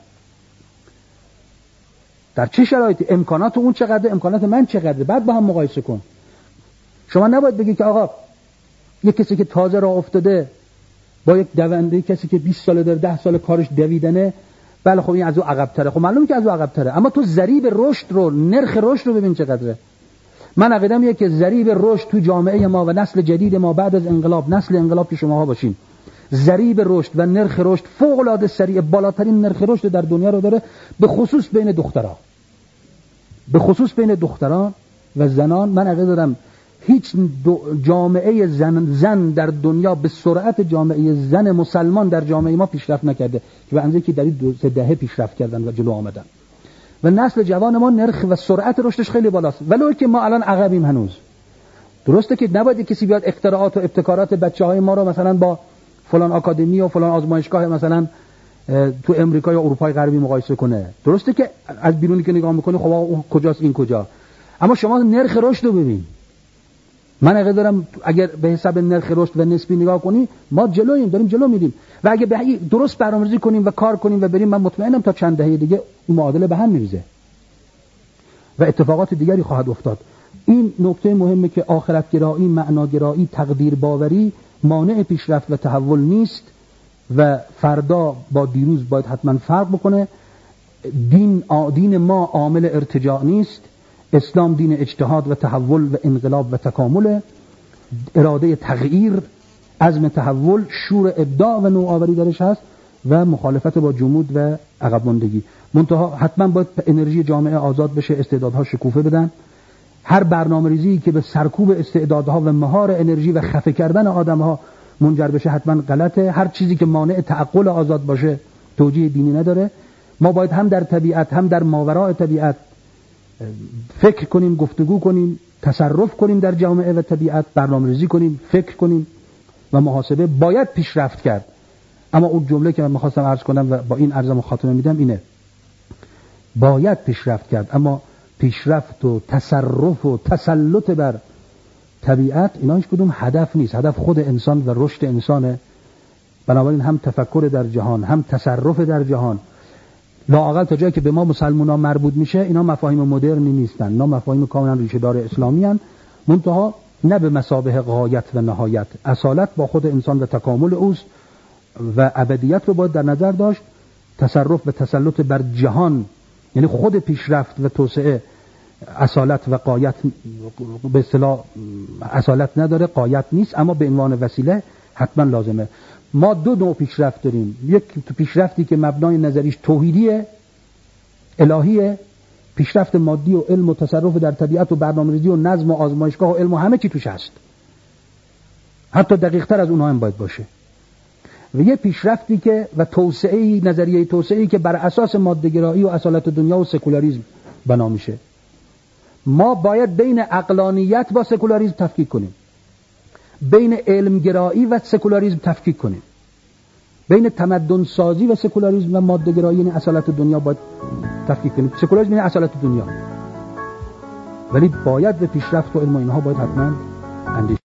در چه شرایطی، امکانات اون چقدر، امکانات من چقدر، بعد با هم مقایسه کن. شما نباید بگی که آقا یک کسی که تازه راه افتاده با یک دونده، کسی که بیست سال داره، ده سال کارش دویدنه، بله خب این از او عقب‌تره. خب معلومه که از او عقب‌تره، اما تو ضریب رشد رو، نرخ رشد رو ببین چقدره. من عقیدم اینه که ضریب رشد تو جامعه ما و نسل جدید ما بعد از انقلاب، نسل انقلاب که شماها باشین، ضریب رشد و نرخ رشد فوق‌العاده سریع، بالاترین نرخ رشد در دنیا رو داره، به خصوص بین دخترها، به خصوص بین دختران و زنان. من عقیده دارم هیچ جامعه زن, زن در دنیا به سرعت جامعه زن مسلمان در جامعه ما پیشرفت نکرده که به اندازه‌ای که در این دو سه دهه پیشرفت کردن و جلو آمدن. و نسل جوان ما نرخ و سرعت رشدش خیلی بالاست، ولو که ما الان عقبیم هنوز. درسته که نباید کسی بیاد اختراعات و ابتکارات بچه‌های ما رو مثلا با فلان آکادمی و فلان آزمایشگاه مثلا تو امریکا یا اروپای غربی مقایسه کنه. درسته که از بیرونی که نگاه می‌کنی خب اون کجاست این کجا، اما شما نرخ رشد رو ببین. من عقیده دارم اگر به حساب نرخ رشد و نسبی نگاه کنی ما جلوییم، داریم جلو میریم، و اگه درست برنامه‌ریزی کنیم و کار کنیم و بریم، من مطمئنم تا چند دهه دیگه این معادله به هم میریزه و اتفاقات دیگری خواهد افتاد. این نکته مهمه که آخرت‌گرایی، معناگرایی، تقدیر باوری مانع پیشرفت و تحول نیست و فردا با دیروز باید حتما فرق بکنه. دین دین ما عامل ارتجاع نیست، اسلام دین اجتهاد و تحول و انقلاب و تکامل، اراده تغییر، عزم تحول، شور ابداع و نوآوری درش هست و مخالفت با جمود و عقب ماندگی. منتها حتما باید انرژی جامعه آزاد بشه، استعدادها شکوفه بدن. هر برنامه‌ریزی که به سرکوب استعدادها و مهار انرژی و خفه کردن آدم‌ها منجر بشه حتما غلطه. هر چیزی که مانع تعقل آزاد باشه توجیه دینی نداره. ما باید هم در طبیعت هم در ماوراء طبیعت فکر کنیم، گفتگو کنیم، تصرف کنیم در جامعه و طبیعت، برنامه‌ریزی کنیم، فکر کنیم و محاسبه. باید پیشرفت کرد. اما اون جمله که من می‌خواستم عرض کنم و با این عرضم خاتمه میدم اینه: باید پیشرفت کرد، اما پیشرفت و تصرف و تسلط بر طبیعت اینا هیچ کدوم هدف نیست. هدف خود انسان و رشد انسانه. بنابراین هم تفکر در جهان، هم تصرف در جهان، لااقل تا جایی که به ما مسلمانان مربوط میشه، اینا مفاهیم مدرنی نیستن، اینا مفاهیم کاملا ریشه دار اسلامی ان، منتها نه به مثابه غایت و نهایت. اصالت با خود انسان و تکامل اوست و ابدیت رو باید در نظر داشت. تصرف و تسلط بر جهان یعنی خود پیشرفت و توسعه اصالت و غایت، به اصطلاح اصالت نداره، غایت نیست، اما به عنوان وسیله حتما لازمه. ما دو نوع پیشرفت داریم: یک پیشرفتی که مبنای نظریش توحیدیه، الهیه، پیشرفت مادی و علم و تصرف در طبیعت و برنامه‌ریزی و نظم و آزمایشگاه و علم و همه چی توش هست، حتی دقیق تر از اونها هم باید باشه. و یه پیشرفتی که و توسعه، نظریه توسعه‌ای که بر اساس ماده‌گرایی و اصالت دنیا و سکولاریسم بنا میشه. ما باید بین عقلانیت با سکولاریسم تفکیک کنیم، بین علمگرایی و سکولاریسم تفکیک کنیم، بین تمدن سازی و سکولاریسم و ماده‌گرایی یعنی اصالت دنیا باید تفکیک کنیم. سکولاریسم یعنی اصالت دنیا، ولی باید به پیشرفت و علم و اینها باید حتما اندیشه